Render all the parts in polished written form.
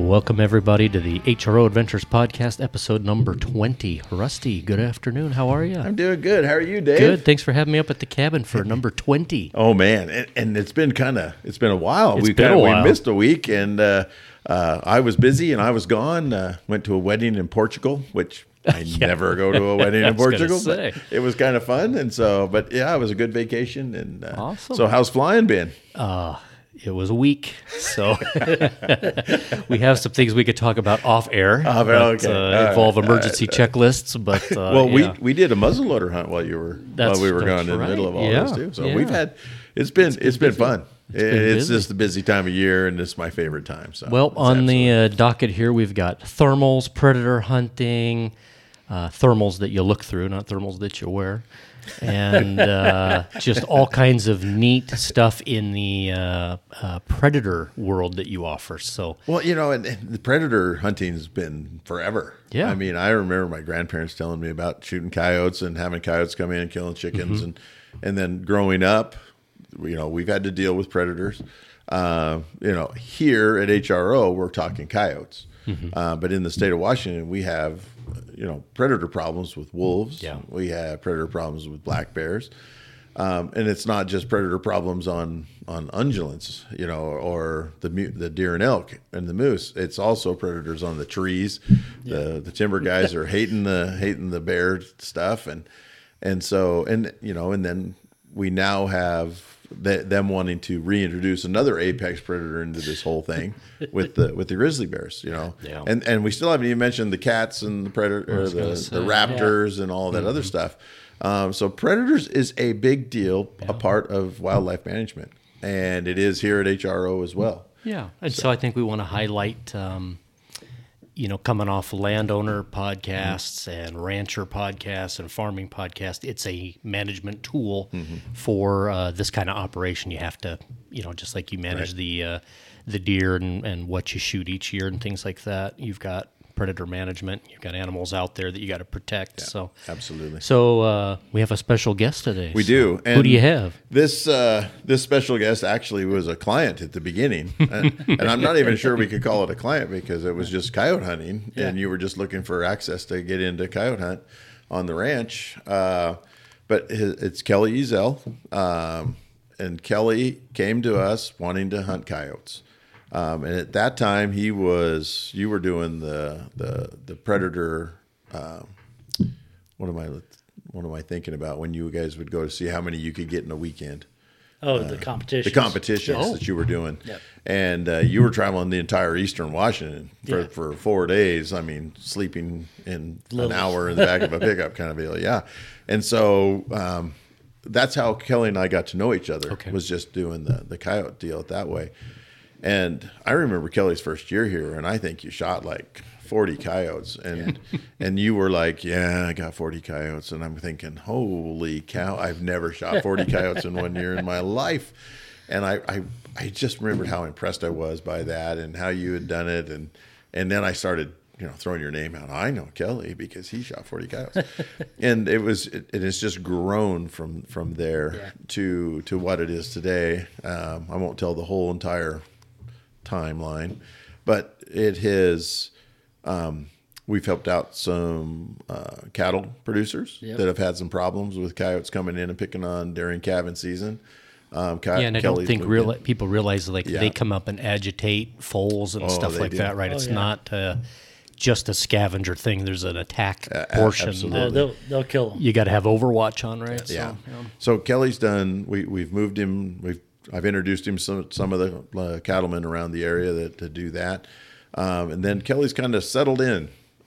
Welcome, everybody, to the HRO Adventures Podcast, episode number 20. Rusty, good afternoon. How are you? I'm doing good. How are you, Dave? Good. Thanks for having me up at the cabin for number 20. Oh, man. And it's been a while. It's been a while. We missed a week, and I was busy, and I was gone. Went to a wedding in Portugal, which I never go to a wedding in Portugal. But it was kind of fun. And so, but yeah, it was a good vacation. And awesome. So how's flying been? It was a week, so we have some things we could talk about off air. Involve emergency checklists, but we did a muzzleloader hunt while we were gone in the middle of all this too. So we've had it's been fun. It's just the busy time of year, and it's my favorite time. So on the docket here, we've got thermals, predator hunting, thermals that you look through, not thermals that you wear. And just all kinds of neat stuff in the predator world that you offer. So, and the predator hunting has been forever. Yeah, I mean, I remember my grandparents telling me about shooting coyotes and having coyotes come in and killing chickens, and then growing up, we've had to deal with predators. Here at HRO, we're talking coyotes, but in the state of Washington, we have predator problems with wolves. Yeah. We have predator problems with black bears. And it's not just predator problems on ungulates, or the deer and elk and the moose. It's also predators on the trees. Yeah. The timber guys are hating the bear stuff. And then we now have them wanting to reintroduce another apex predator into this whole thing with the grizzly bears, Yeah. and we still haven't even mentioned the cats and the predator, the raptors and all that other stuff. So predators is a big deal, a part of wildlife management, and it is here at HRO as well. Yeah, and so I think we want to highlight, coming off landowner podcasts and rancher podcasts and farming podcasts, it's a management tool for this kind of operation. You have to, just like you manage the deer and what you shoot each year and things like that. You've got predator management. You've got animals out there that you got to protect. Yeah, so absolutely. So we have a special guest today. We do. And who do you have? This special guest actually was a client at the beginning, and I'm not even sure we could call it a client because it was just coyote hunting, and you were just looking for access to get into coyote hunt on the ranch. But it's Kelly Ezel, and Kelly came to us wanting to hunt coyotes. And at that time, you were doing the predator. What am I thinking about when you guys would go to see how many you could get in a weekend? The competitions. The competitions that you were doing. Yep. And you were traveling the entire eastern Washington for 4 days. I mean, sleeping in an hour in the back of a pickup kind of deal. Yeah. And so that's how Kelly and I got to know each other, was just doing the coyote deal that way. And I remember Kelly's first year here, and I think you shot like 40 coyotes. And and you were like, yeah, I got 40 coyotes. And I'm thinking, holy cow, I've never shot 40 coyotes in 1 year in my life. And I just remembered how impressed I was by that and how you had done it. And then I started throwing your name out. I know Kelly because he shot 40 coyotes. And it has just grown from there to what it is today. I won't tell the whole entire timeline, but it has we've helped out some cattle producers that have had some problems with coyotes coming in and picking on during calving season. And I don't think people realize they come up and agitate foals and stuff like that, right? It's not just a scavenger thing. There's an attack portion. Absolutely. They'll kill them. You got to have Overwatch on, right? So Kelly's done. We've moved him. I've introduced him to some of the cattlemen around the area that do that, and then Kelly's kind of settled in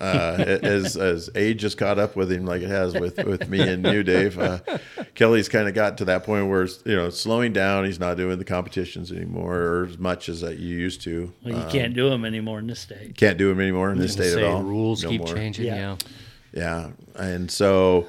as age has caught up with him, like it has with me and you, Dave. Kelly's kind of got to that point where slowing down. He's not doing the competitions anymore or as much as that you used to. Well, you can't do them anymore in this state. Can't do them anymore in this state at all. Rules keep changing. Yeah, and so.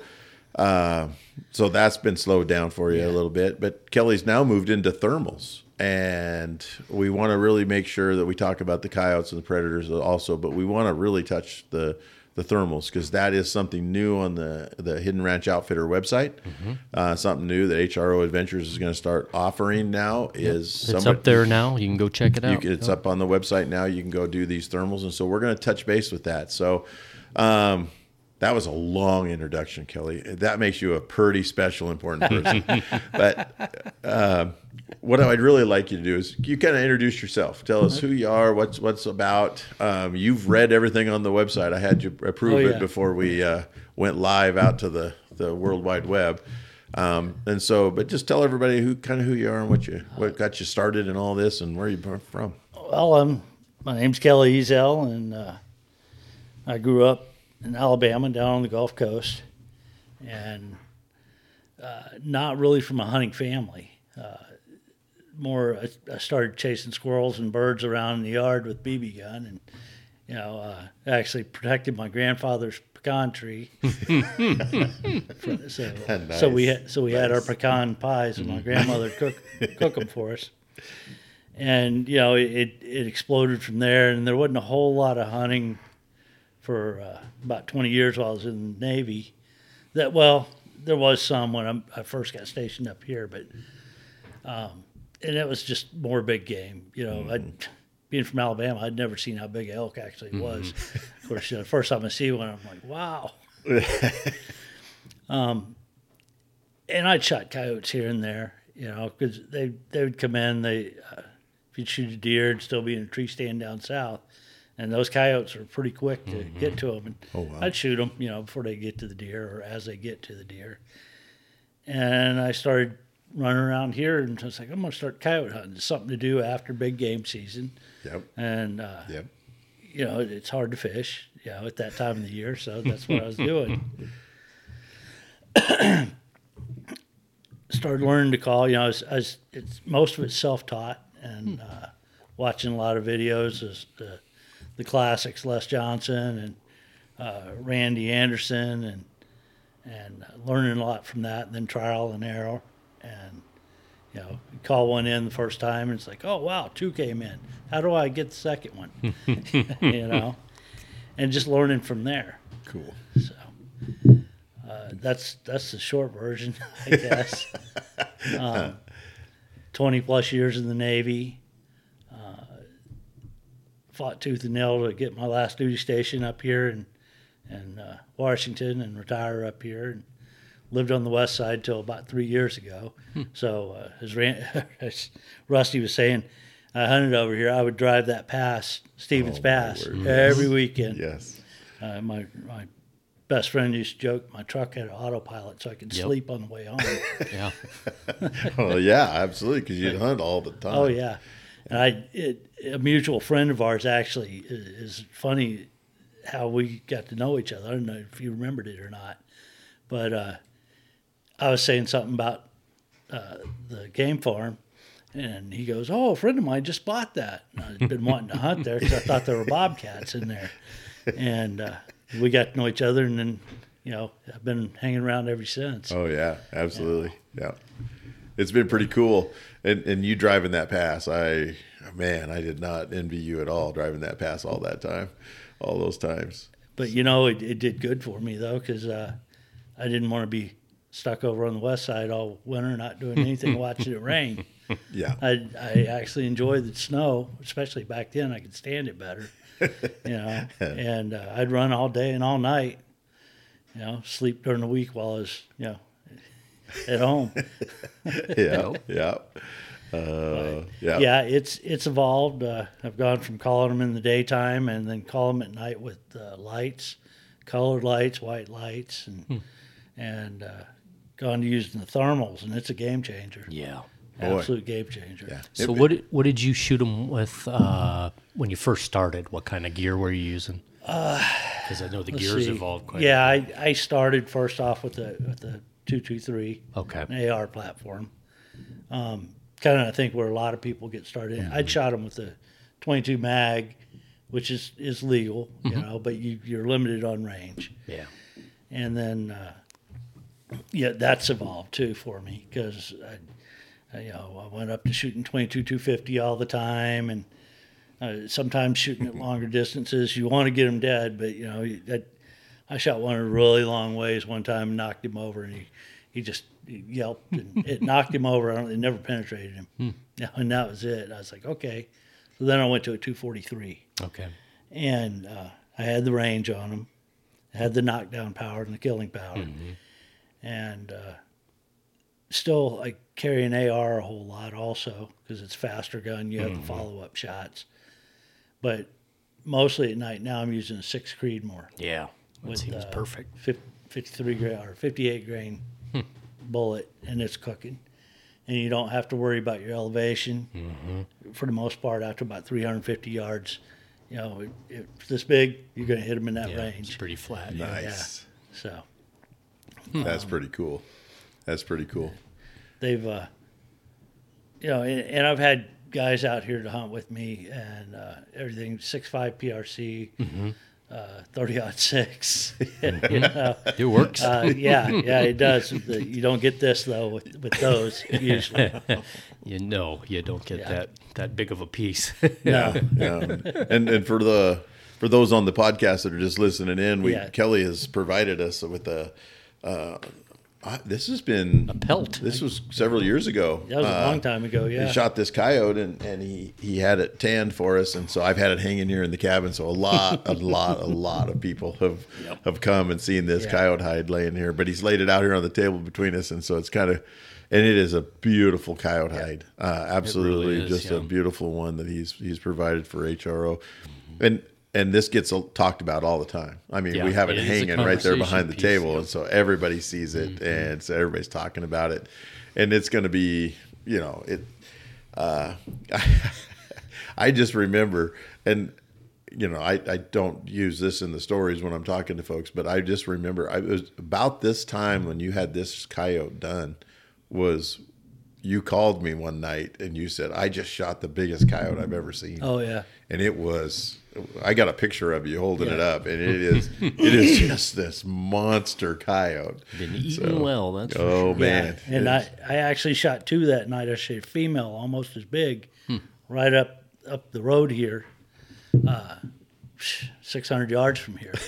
So that's been slowed down for you a little bit, but Kelly's now moved into thermals, and we want to really make sure that we talk about the coyotes and the predators also, but we want to really touch the the thermals, because that is something new on the Hidden Ranch Outfitter website. Something new that HRO Adventures is going to start offering now. It's up there now. You can go check it out. It's up on the website now. You can go do these thermals, and so we're going to touch base with that. So that was a long introduction, Kelly. That makes you a pretty special, important person. But what I'd really like you to do is you kind of introduce yourself. Tell us who you are, what's about. You've read everything on the website. I had you approve it before we went live out to the World Wide Web. And so, but just tell everybody who you are and what got you started in all this and where you're from. Well, my name's Kelly Ezel, and I grew up in Alabama, down on the Gulf Coast, and not really from a hunting family. I started chasing squirrels and birds around in the yard with BB gun, and actually protected my grandfather's pecan tree. So we had our pecan pies, and my grandmother cook them for us. And it exploded from there, and there wasn't a whole lot of hunting for about 20 years while I was in the Navy. There was some when I first got stationed up here, but and it was just more big game. Being from Alabama, I'd never seen how big an elk actually was. Of course, the first time I see one, I'm like, wow. And I'd shot coyotes here and there, because they would come in. If you'd shoot a deer, it'd still be in a tree stand down south. And those coyotes are pretty quick to get to them. And I'd shoot them, before they get to the deer or as they get to the deer. And I started running around here, and I was like, I'm going to start coyote hunting. It's something to do after big game season. Yep. And, it's hard to fish, at that time of the year. So that's what I was doing. Started learning to call. It's most of it's self-taught, and watching a lot of videos of the classics, Les Johnson and Randy Anderson, and learning a lot from that, and then trial and error. And, you call one in the first time, and it's like, oh, wow, 2 came in. How do I get the second one? And just learning from there. Cool. So that's the short version, I guess. 20-plus years in the Navy. Fought tooth and nail to get my last duty station up here in Washington and retire up here, and lived on the west side till about 3 years ago. So as Rusty was saying, I hunted over here. I would drive that pass, Stevens Pass, every weekend. Yes. My best friend used to joke my truck had an autopilot so I could sleep on the way home. Yeah. Well, yeah, absolutely, because you'd hunt all the time. Oh, yeah. And a mutual friend of ours actually is funny how we got to know each other. I don't know if you remembered it or not, but I was saying something about the game farm, and he goes, "Oh, a friend of mine just bought that." And I'd been wanting to hunt there because I thought there were bobcats in there, and we got to know each other, and then I've been hanging around ever since. Oh yeah, absolutely, yeah. It's been pretty cool. And you driving that pass, I did not envy you at all driving that pass all those times. But it did good for me though, because I didn't want to be stuck over on the west side all winter, not doing anything, watching it rain. Yeah, I actually enjoyed the snow, especially back then. I could stand it better, And I'd run all day and all night, sleep during the week while I was, at home. Yeah. Yeah, it's evolved. I've gone from calling them in the daytime and then call them at night with lights, colored lights, white lights, and gone to using the thermals, and it's a game changer. Yeah. Absolute game changer. Yeah. So what did you shoot them with when you first started? What kind of gear were you using? Because I know the gears evolved quite a bit. Yeah, I started first off with the 223, Okay. an AR platform. Kind of I think where a lot of people get started. Mm-hmm. I'd shot them with the 22 mag, which is legal, but you're limited on range. Yeah. And then that's evolved too for me because I went up to shooting 22 250 all the time, and sometimes shooting at longer distances. You want to get them dead, but I shot one a really long ways one time and knocked him over, and he just yelped, and it knocked him over. It never penetrated him. And that was it. I was like, okay. So then I went to a 243. Okay. And I had the range on him. I had the knockdown power and the killing power. And still, I carry an AR a whole lot also because it's faster gun. You have the follow-up shots. But mostly at night now I'm using a 6 Creedmoor. Yeah. That seems perfect. 53 grain or 58 grain bullet, and it's cooking. And you don't have to worry about your elevation. For the most part, after about 350 yards, you know, it's this big, you're going to hit them in that range. It's pretty flat. Nice. Yeah. So That's pretty cool. That's pretty cool. they've, you know, and I've had guys out here to hunt with me and everything, 6.5 PRC, 30-06. You know, It works. yeah, it does. You don't get this though with those usually. You know, you don't get that big of a piece. No. Yeah. And for those on the podcast that are just listening in, Kelly has provided us with this has been A pelt. This was several years ago. That was a long time ago. Yeah. He shot this coyote and he had it tanned for us, and so I've had it hanging here in the cabin. So a lot of people have come and seen this coyote hide laying here. But he's laid it out here on the table between us, and so it's kind of, and it is a beautiful coyote hide. Absolutely, really is, just a beautiful one that he's provided for HRO, and this gets talked about all the time. I mean, we have it hanging right there behind the table, and so everybody sees it, and so everybody's talking about it, and it's going to be, you know, it. I just remember, and you know, I don't use this in the stories when I'm talking to folks, but I just remember it was about this time when you had this coyote done. You called me one night and you said, I just shot the biggest coyote I've ever seen. Oh yeah. And it was, I got a picture of you holding it up, and it is just this monster coyote. Been eating well, that's for sure. Oh man. Yeah. And I actually shot 2 that night. I shot a female almost as big, right up the road here, 600 yards from here.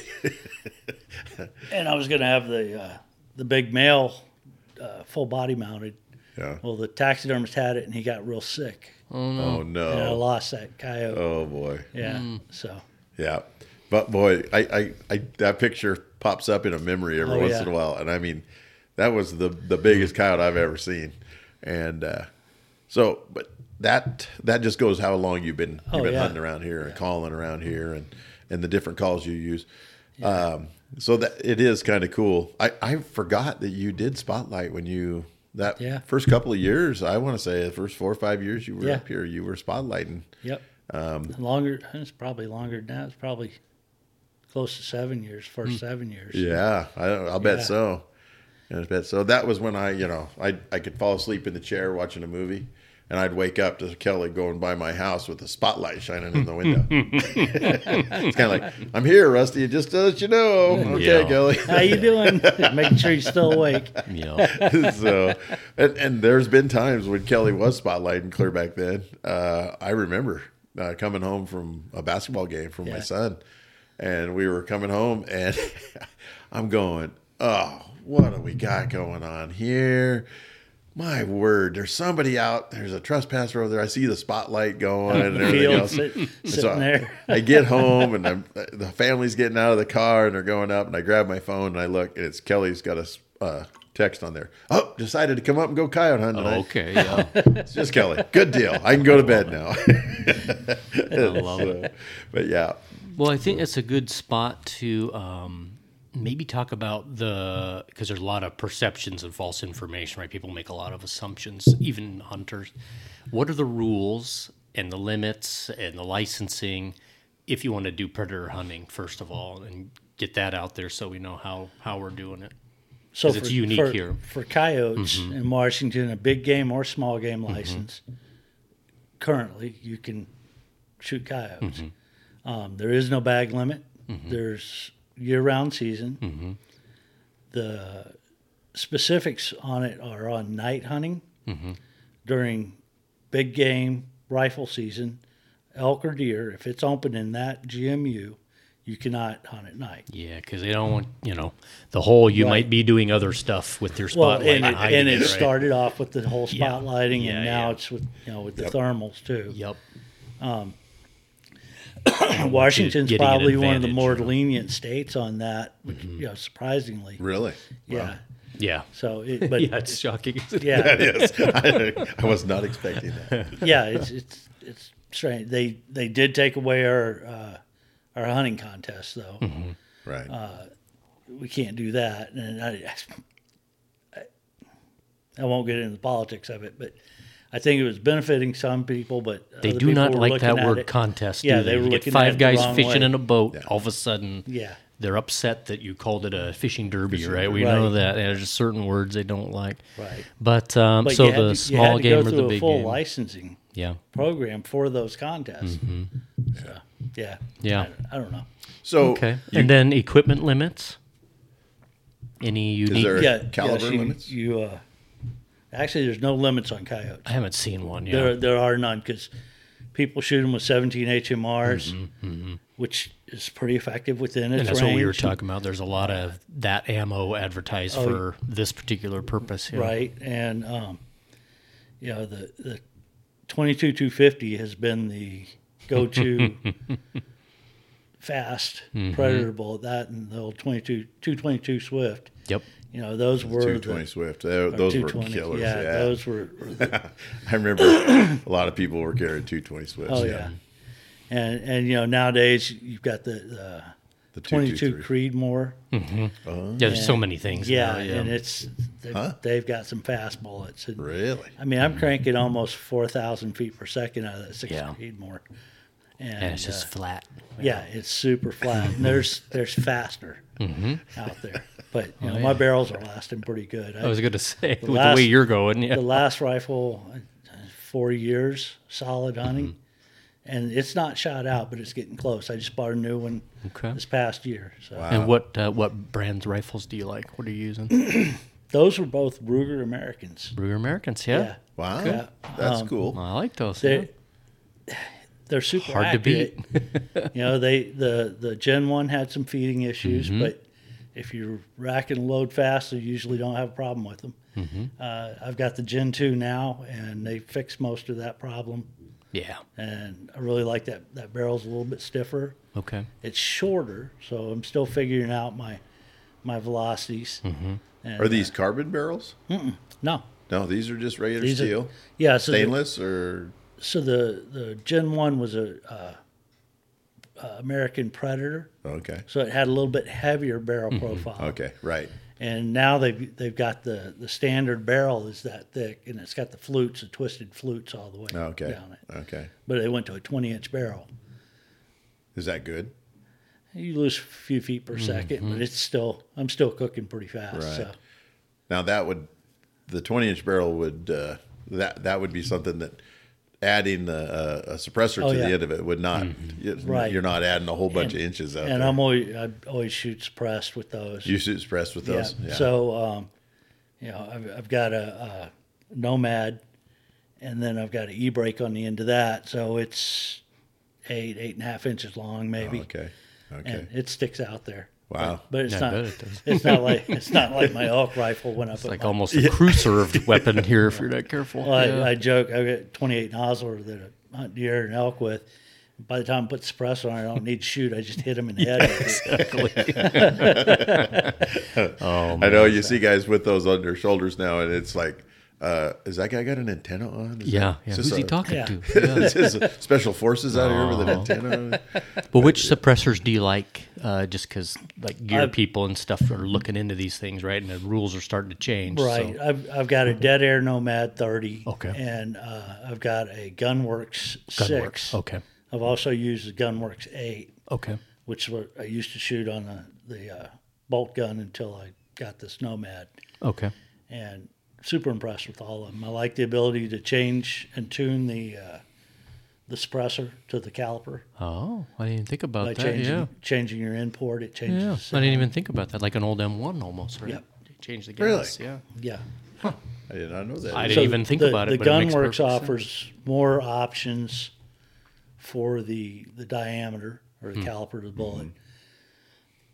And I was going to have the big male full body mounted. Yeah. Well, the taxidermist had it, and he got real sick. Oh no. And I lost that coyote. Oh boy. Yeah. So. Yeah. But boy, I that picture pops up in a memory every once in a while, and I mean, that was the biggest coyote I've ever seen, and but that just goes how long you've been hunting around here and calling around here and the different calls you use. Yeah. So that it is kind of cool. I forgot that you did Spotlight when you first couple of years. I want to say the first 4 or 5 years you were up here, you were spotlighting. Yep. Longer. It's probably longer than that. It's probably close to 7 years. First 7 years. Yeah, I'll bet so. I bet so. That was when I could fall asleep in the chair watching a movie, and I'd wake up to Kelly going by my house with a spotlight shining in the window. It's kind of like, I'm here, Rusty, just to let you know. Okay, Kelly. How you doing? Making sure you're still awake. Yeah. So, and there's been times when Kelly was spotlighting clear back then. I remember coming home from a basketball game from my son, and we were coming home, and I'm going, oh, what do we got going on here? My word, there's somebody out. There's a trespasser over there. I see the spotlight going and everything else. Sitting there. I get home, and the family's getting out of the car, and they're going up, and I grab my phone, and I look, and it's Kelly's got a text on there. Oh, decided to come up and go coyote hunting tonight. Okay, yeah. It's just Kelly. Good deal. I can go to bed now. I love it. But yeah. Well, I think it's a good spot to maybe talk about because there's a lot of perceptions and false information, right? People make a lot of assumptions, even hunters. What are the rules and the limits and the licensing if you want to do predator hunting, first of all, and get that out there so we know how we're doing it? So it's unique here. For coyotes in Washington, a big game or small game license, currently you can shoot coyotes. There is no bag limit. There's year-round season. The specifics on it are on night hunting during big game rifle season, elk or deer. If it's open in that GMU, you cannot hunt at night. Yeah, because they don't want, the hole, you Right. might be doing other stuff with your Well, spotlight. and it, hiding and it right? started off with the whole Yeah. spotlighting, Yeah, and now yeah. it's with with the Yep. thermals too. Yep. Washington's getting an probably one of the advantage, more you know. lenient states on that, which, surprisingly. Really? Yeah. Yeah. So, but Yeah, it's shocking. Isn't it? yeah, Yes. I was not expecting that. yeah, it's strange. They did take away our hunting contest though. Right. We can't do that, and I won't get into the politics of it, but I think it was benefiting some people, but They other do people not were like looking that at word it. contest. Yeah, do they they were You get looking at it five the guys wrong fishing way. in a boat. Yeah. All of a sudden, Yeah, they're upset that you called it a fishing derby, right? We Right. know that. There's just certain words they don't like. right. But, But so you had the to, small you had to game go or through the a big full game? licensing Yeah. program for those contests. So, yeah, Yeah. I don't know. So, Okay. And then equipment limits? Any unique? there- Yeah, caliber yes, limits? You actually, there's no limits on coyotes. I haven't seen one yet. There are none because people shoot them with 17 HMRs, which is pretty effective within its And that's range. what we were talking about. There's a lot of that ammo advertised for this particular purpose. Yeah. Right, and the 22-250 has been the go-to fast predator bullet. That and the old 222 Swift. Yep. Those were 220 Swift. Those were 220. killers. Yeah, Yeah. those were. I remember a lot of people were carrying 220 Swifts. Oh yeah, and nowadays you've got the The 22 223. Creedmoor. Yeah, there's so many things. Yeah, now, and they've got some fast bullets. And, Really? I mean, I'm cranking almost 4,000 feet per second out of that 6 Yeah. Creedmoor. And it's just flat. yeah, it's super flat. And there's faster out there, but my barrels are lasting pretty good. I was going to say, with last- the way you're going, yeah. The last rifle, 4 years solid hunting, and it's not shot out, but it's getting close. I just bought a new one Okay. this past year. So Wow. And what brands rifles do you like? What are you using? those were both Ruger Americans. Ruger Americans, yeah. Wow. Yeah. That's cool. I like those. Yeah. They're super Hard accurate. to beat. The Gen 1 had some feeding issues, but if you rack and load fast, you usually don't have a problem with them. I've got the Gen 2 now, and they fixed most of that problem. Yeah. And I really like that barrel's a little bit stiffer. Okay. It's shorter, so I'm still figuring out my velocities. And, Are these carbon barrels? no. No, these are just regular These are- steel. Yeah, so Stainless or So the Gen 1 was a American Predator, okay. so it had a little bit heavier barrel profile. Okay, right. And now they've got the standard barrel is that thick, and it's got the flutes, the twisted flutes all the way Okay. down it. Okay. But they went to a 20-inch barrel. Is that good? You lose a few feet per second, but I'm still cooking pretty fast. Right. So Now the 20-inch barrel would that would be something that adding a suppressor Oh, to yeah. the end of it would not. Right. You're not adding a whole bunch of inches out and there. I always shoot suppressed with those. You shoot suppressed with those. Yeah. So, I've got a Nomad, and then I've got an e-brake on the end of that. So it's 8.5 inches long, maybe. Okay. Okay. And it sticks out there. Wow. But it's Yeah, I not. bet it does. It's not like my elk rifle when I put Like my, almost a crew served weapon here if you're not careful. Well, Yeah. I joke. I've got 28 Nosler that I hunt deer and elk with. By the time I put the suppressor on, I don't need to shoot. I just hit them in the head. with it. I know you see guys with those on their shoulders now, and it's like, is that guy got an antenna on? Is Yeah. is Who's this he a- talking Yeah. to? Yeah. Is this special forces out here with an antenna on it? But which suppressors do you like? Just because like gear I've- people and stuff are looking into these things, right? And the rules are starting to change. Right. So. I've got a Dead Air Nomad 30. Okay. And I've got a Gunworks 6. Gunworks. Okay. I've also used the Gunworks 8, Okay. which is what I used to shoot on the bolt gun until I got this Nomad. Okay. And super impressed with all of them. I like the ability to change and tune the suppressor to the caliper Oh, I didn't even think about by that. changing your import. It changes. Yeah. the I sound. didn't even think about that. Like an old M1 almost, right? Yep. You change the Really? gas. Yeah. Yeah. I did not know that. I didn't even think about it. The but it makes Gunworks perfect sense. offers more options for the diameter or the caliper of the bullet,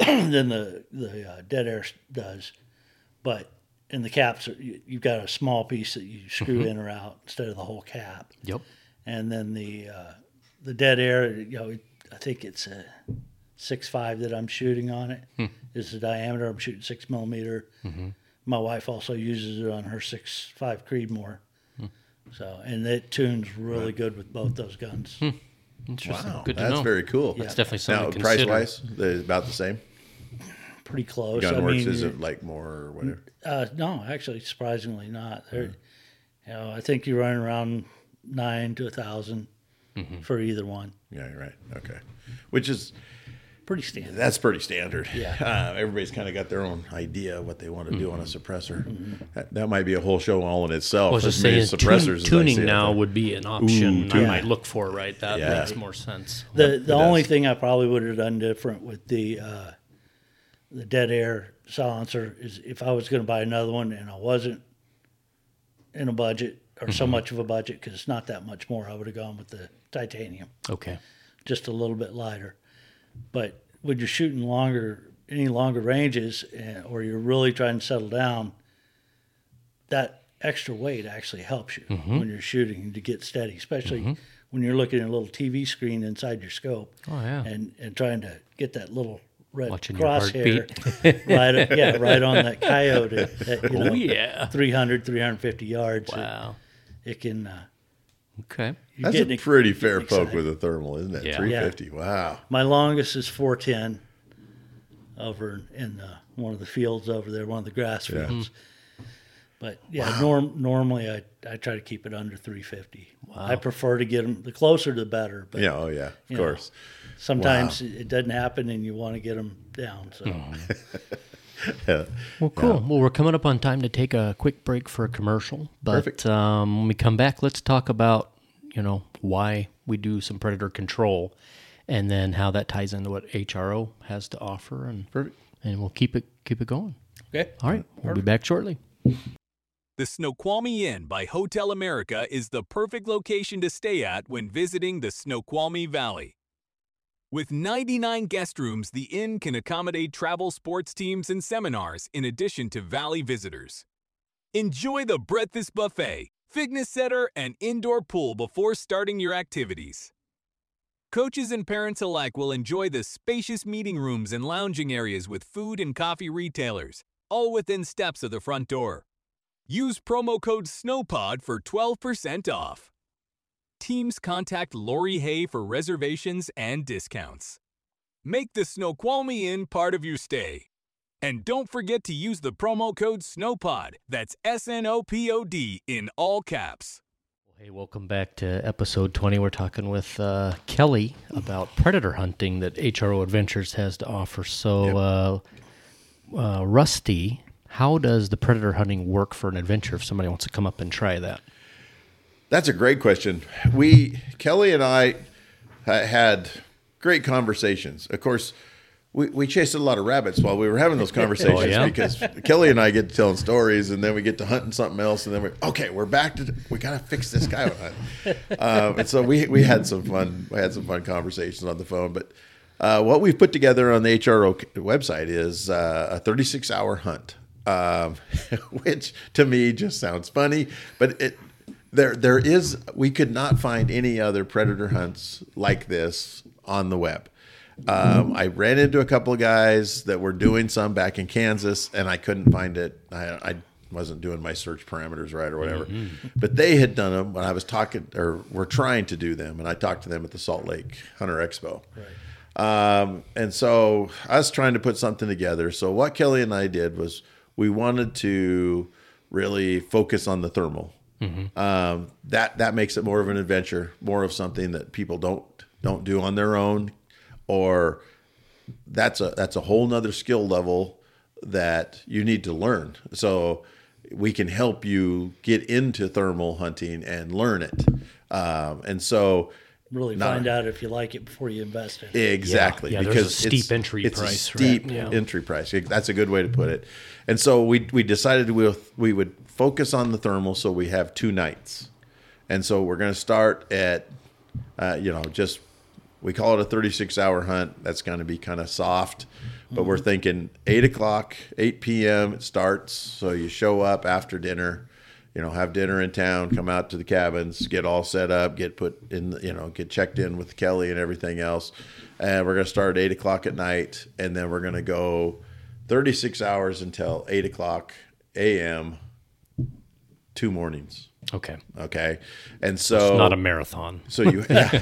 than the dead air does. But in the caps, you've got a small piece that you screw in or out instead of the whole cap. Yep. And then the dead air, I think it's a 6.5 that I'm shooting on it. Is the diameter. I'm shooting 6 millimeter. My wife also uses it on her 6.5 Creedmoor. So, and it tunes really good with both those guns. Interesting. Wow, Good to that's know. very cool. That's definitely something Now, to consider. price-wise, they're about the same? Pretty close. Gunworks, is it like more or whatever? No, actually, surprisingly not. I think you're running around $900 to $1,000 for either one. Yeah, you're right. Okay. Which is... Pretty standard. That's pretty standard. Yeah. Everybody's kind of got their own idea of what they want to do on a suppressor. That might be a whole show all in itself. I was just as many saying, suppressors as I see tuning out now there. would be an option I tuning. might look for, right? That Yeah. makes more sense. The only thing I probably would have done different with the dead air silencer is if I was going to buy another one and I wasn't in a budget or so much of a budget, because it's not that much more, I would have gone with the titanium, Okay. just a little bit lighter. But when you're shooting any longer ranges, or you're really trying to settle down, that extra weight actually helps you when you're shooting to get steady, especially when you're looking at a little TV screen inside your scope. Oh, yeah. And trying to get that little red Watching your crosshair right on that coyote at 300, 350 yards. Wow. It can. Okay. That's a pretty fair poke with a thermal, isn't it? Yeah. 350. Wow. My longest is 410 over in one of the fields over there, one of the grass fields. But normally I try to keep it under 350. Wow. I prefer to get them, the closer the better. But, Yeah, of course. Sometimes it doesn't happen and you want to get them down. So. Well, cool. Well, we're coming up on time to take a quick break for a commercial. But Perfect. When we come back, let's talk about, why we do some predator control and then how that ties into what HRO has to offer. And Perfect. And we'll keep it going. Okay. All right. We'll be back shortly. The Snoqualmie Inn by Hotel America is the perfect location to stay at when visiting the Snoqualmie Valley. With 99 guest rooms, the inn can accommodate travel sports teams and seminars in addition to Valley visitors. Enjoy the breakfast buffet, fitness center, and indoor pool before starting your activities. Coaches and parents alike will enjoy the spacious meeting rooms and lounging areas with food and coffee retailers, all within steps of the front door. Use promo code SNOWPOD for 12% off. Teams contact Lori Hay for reservations and discounts. Make the Snoqualmie Inn part of your stay. And don't forget to use the promo code SNOWPOD, that's SNOPOD in all caps. Hey, welcome back to episode 20. We're talking with Kelly about predator hunting that HRO Adventures has to offer. So, Rusty, how does the predator hunting work for an adventure if somebody wants to come up and try that? That's a great question. Kelly and I had great conversations. Of course, we chased a lot of rabbits while we were having those conversations because Kelly and I get to telling stories, and then we get to hunting something else, and then we're back to we gotta fix this coyote hunt. And so we had some fun. We had some fun conversations on the phone. But what we've put together on the HRO website is a 36-hour hunt, which to me just sounds funny, but we could not find any other predator hunts like this on the web. I ran into a couple of guys that were doing some back in Kansas, and I couldn't find it. I wasn't doing my search parameters right or whatever, but they had done them when I was talking, or were trying to do them, and I talked to them at the Salt Lake Hunter Expo. Right. And so I was trying to put something together. So what Kelly and I did was we wanted to really focus on the thermal. That makes it more of an adventure, more of something that people don't do on their own, or that's a whole nother skill level that you need to learn. So we can help you get into thermal hunting and learn it. And so really find out if you like it before you invest in it. Exactly. Yeah, because there's a steep entry it's price. A steep entry price. That's a good way to put it. And so we decided we would focus on the thermal, so we have 2 nights. And so we're going to start at, we call it a 36-hour hunt. That's going to be kind of soft. but we're thinking 8 p.m. it starts. So you show up after dinner, have dinner in town, come out to the cabins, get all set up, get put in, get checked in with Kelly and everything else. And we're going to start at 8 o'clock at night. And then we're going to go 36 hours until 8 o'clock a.m., 2 mornings. Okay. And so It's not a marathon. So you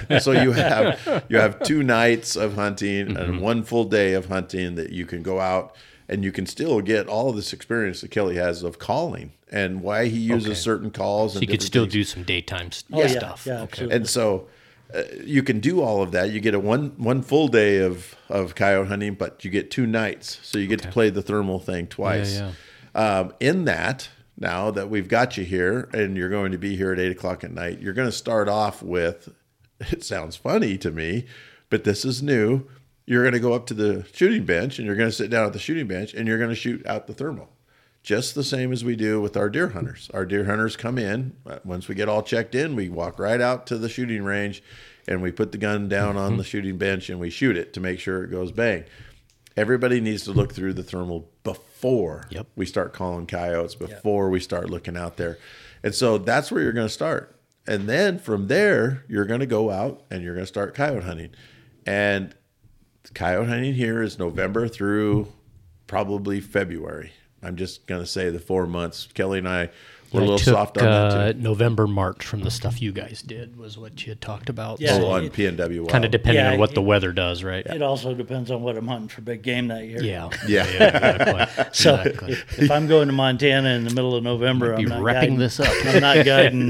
have 2 nights of hunting and 1 full day of hunting that you can go out and you can still get all of this experience that Kelly has of calling and why he uses certain calls. So and you could still things. do some daytime Yeah, stuff. yeah, absolutely. And so you can do all of that. You get one full day of coyote hunting, but you get 2 nights. So you get to play the thermal thing twice. Yeah. In that, now that we've got you here and you're going to be here at 8 o'clock at night, you're going to start off with, it sounds funny to me, but this is new. You're going to go up to the shooting bench and you're going to sit down at the shooting bench and you're going to shoot out the thermal. Just the same as we do with our deer hunters. Our deer hunters come in. Once we get all checked in, we walk right out to the shooting range and we put the gun down on the shooting bench and we shoot it to make sure it goes bang. Everybody needs to look through the thermal before we start calling coyotes, before we start looking out there. And so that's where you're going to start. And then from there, you're going to go out and you're going to start coyote hunting. And coyote hunting here is November through probably February. I'm just going to say the 4 months. Kelly and I were a little soft on that too. November, March from the stuff you guys did was what you had talked about. Yeah. So On PNW Wild. kind of depending Yeah, on what the weather does, right? It also depends on what I'm hunting for big game that year. Yeah. Yeah. Exactly. So Exactly. if I'm going to Montana in the middle of November, Be I'm not wrapping guiding, this up. I'm not guiding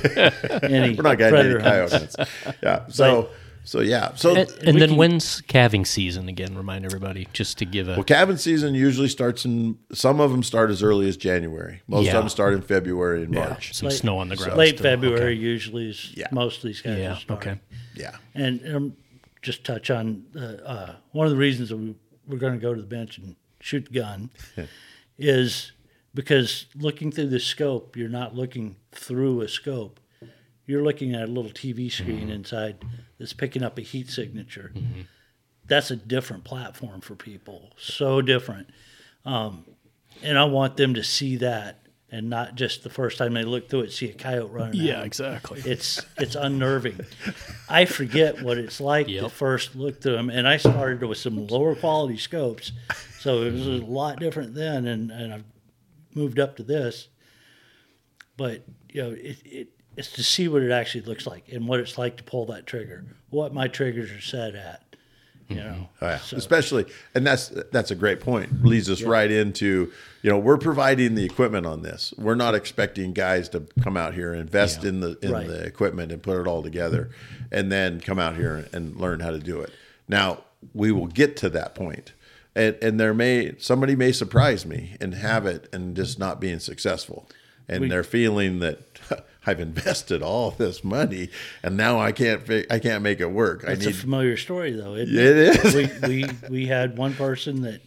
any We're not guiding predator any coyote hunts. hunts. Yeah. So yeah. So And then when's calving season again? Remind everybody just to give a. well, cabin season usually starts some of them start as early as January. Most of them start in February and March. Some snow on the ground. Late still. February Okay. usually is most of these guys Yeah. are starting. Okay. Yeah. And just touch on one of the reasons that we're going to go to the bench and shoot the gun is because looking through the scope, you're not looking through a scope. You're looking at a little TV screen inside that's picking up a heat signature. That's a different platform for people, so different. And I want them to see that and not just the first time they look through it, see a coyote running at Yeah, them. exactly. It's unnerving. I forget what it's like to first look through them, and I started with some lower quality scopes, so it was a lot different then, and I've moved up to this. But it's to see what it actually looks like and what it's like to pull that trigger, what my triggers are set at. Oh, yeah. Especially, and that's a great point. Leads us right into, we're providing the equipment on this. We're not expecting guys to come out here and invest in the equipment and put it all together, and then come out here and learn how to do it. Now we will get to that point, and somebody may surprise me and have it and just not being successful, and they're feeling that I've invested all this money and now I can't make it work. It's a familiar story, though. It is. We had one person that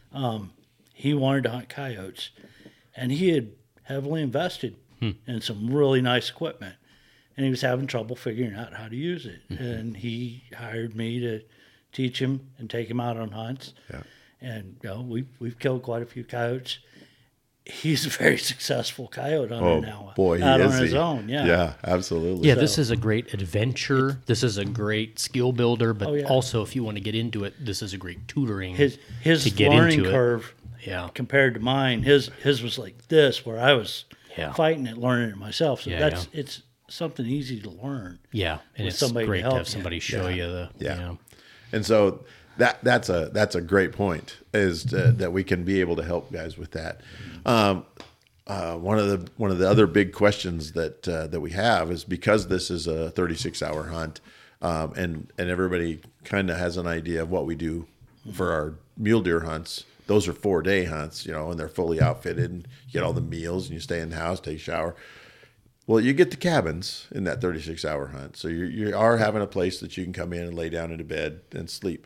he wanted to hunt coyotes, and he had heavily invested in some really nice equipment, and he was having trouble figuring out how to use it. And he hired me to teach him and take him out on hunts. Yeah. And we've killed quite a few coyotes. He's a very successful coyote hunter now. Boy, out on his own. Yeah, absolutely. Yeah, this is a great adventure. This is a great skill builder, but also if you want to get into it, this is a great tutoring. His to get learning into curve, compared to mine, his was like this, where I was fighting it, learning it myself. So it's something easy to learn. Yeah, and with it's somebody great to to help have somebody show you the. And so that's a great point, is that we can be able to help guys with that. One of the other big questions that we have is, because this is a 36-hour hunt, and everybody kind of has an idea of what we do for our mule deer hunts. Those are 4-day hunts, and they're fully outfitted, and you get all the meals, and you stay in the house, take a shower. Well, you get the cabins in that 36-hour hunt, so you are having a place that you can come in and lay down into bed and sleep.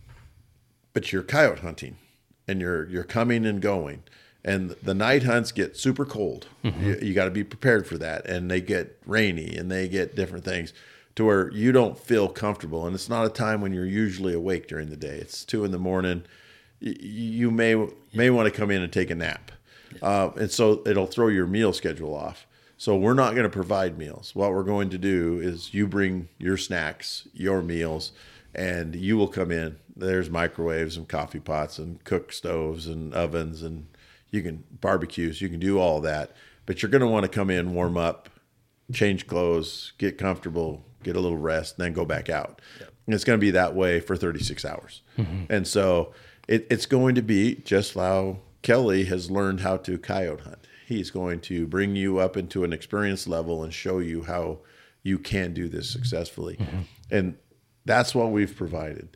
But you're coyote hunting, and you're coming and going, and the night hunts get super cold. You got to be prepared for that, and they get rainy, and they get different things to where you don't feel comfortable. And it's not a time when you're usually awake during the day. It's 2 a.m, you may want to come in and take a nap. And so it'll throw your meal schedule off. So we're not going to provide meals. What we're going to do is you bring your snacks, your meals, and you will come in. There's microwaves and coffee pots and cook stoves and ovens, and you can barbecues. You can do all that. But you're going to want to come in, warm up, change clothes, get comfortable, get a little rest, and then go back out. Yep. And it's going to be that way for 36 hours. And so it's going to be just how Kelly has learned how to coyote hunt. He's going to bring you up into an experience level and show you how you can do this successfully. And that's what we've provided.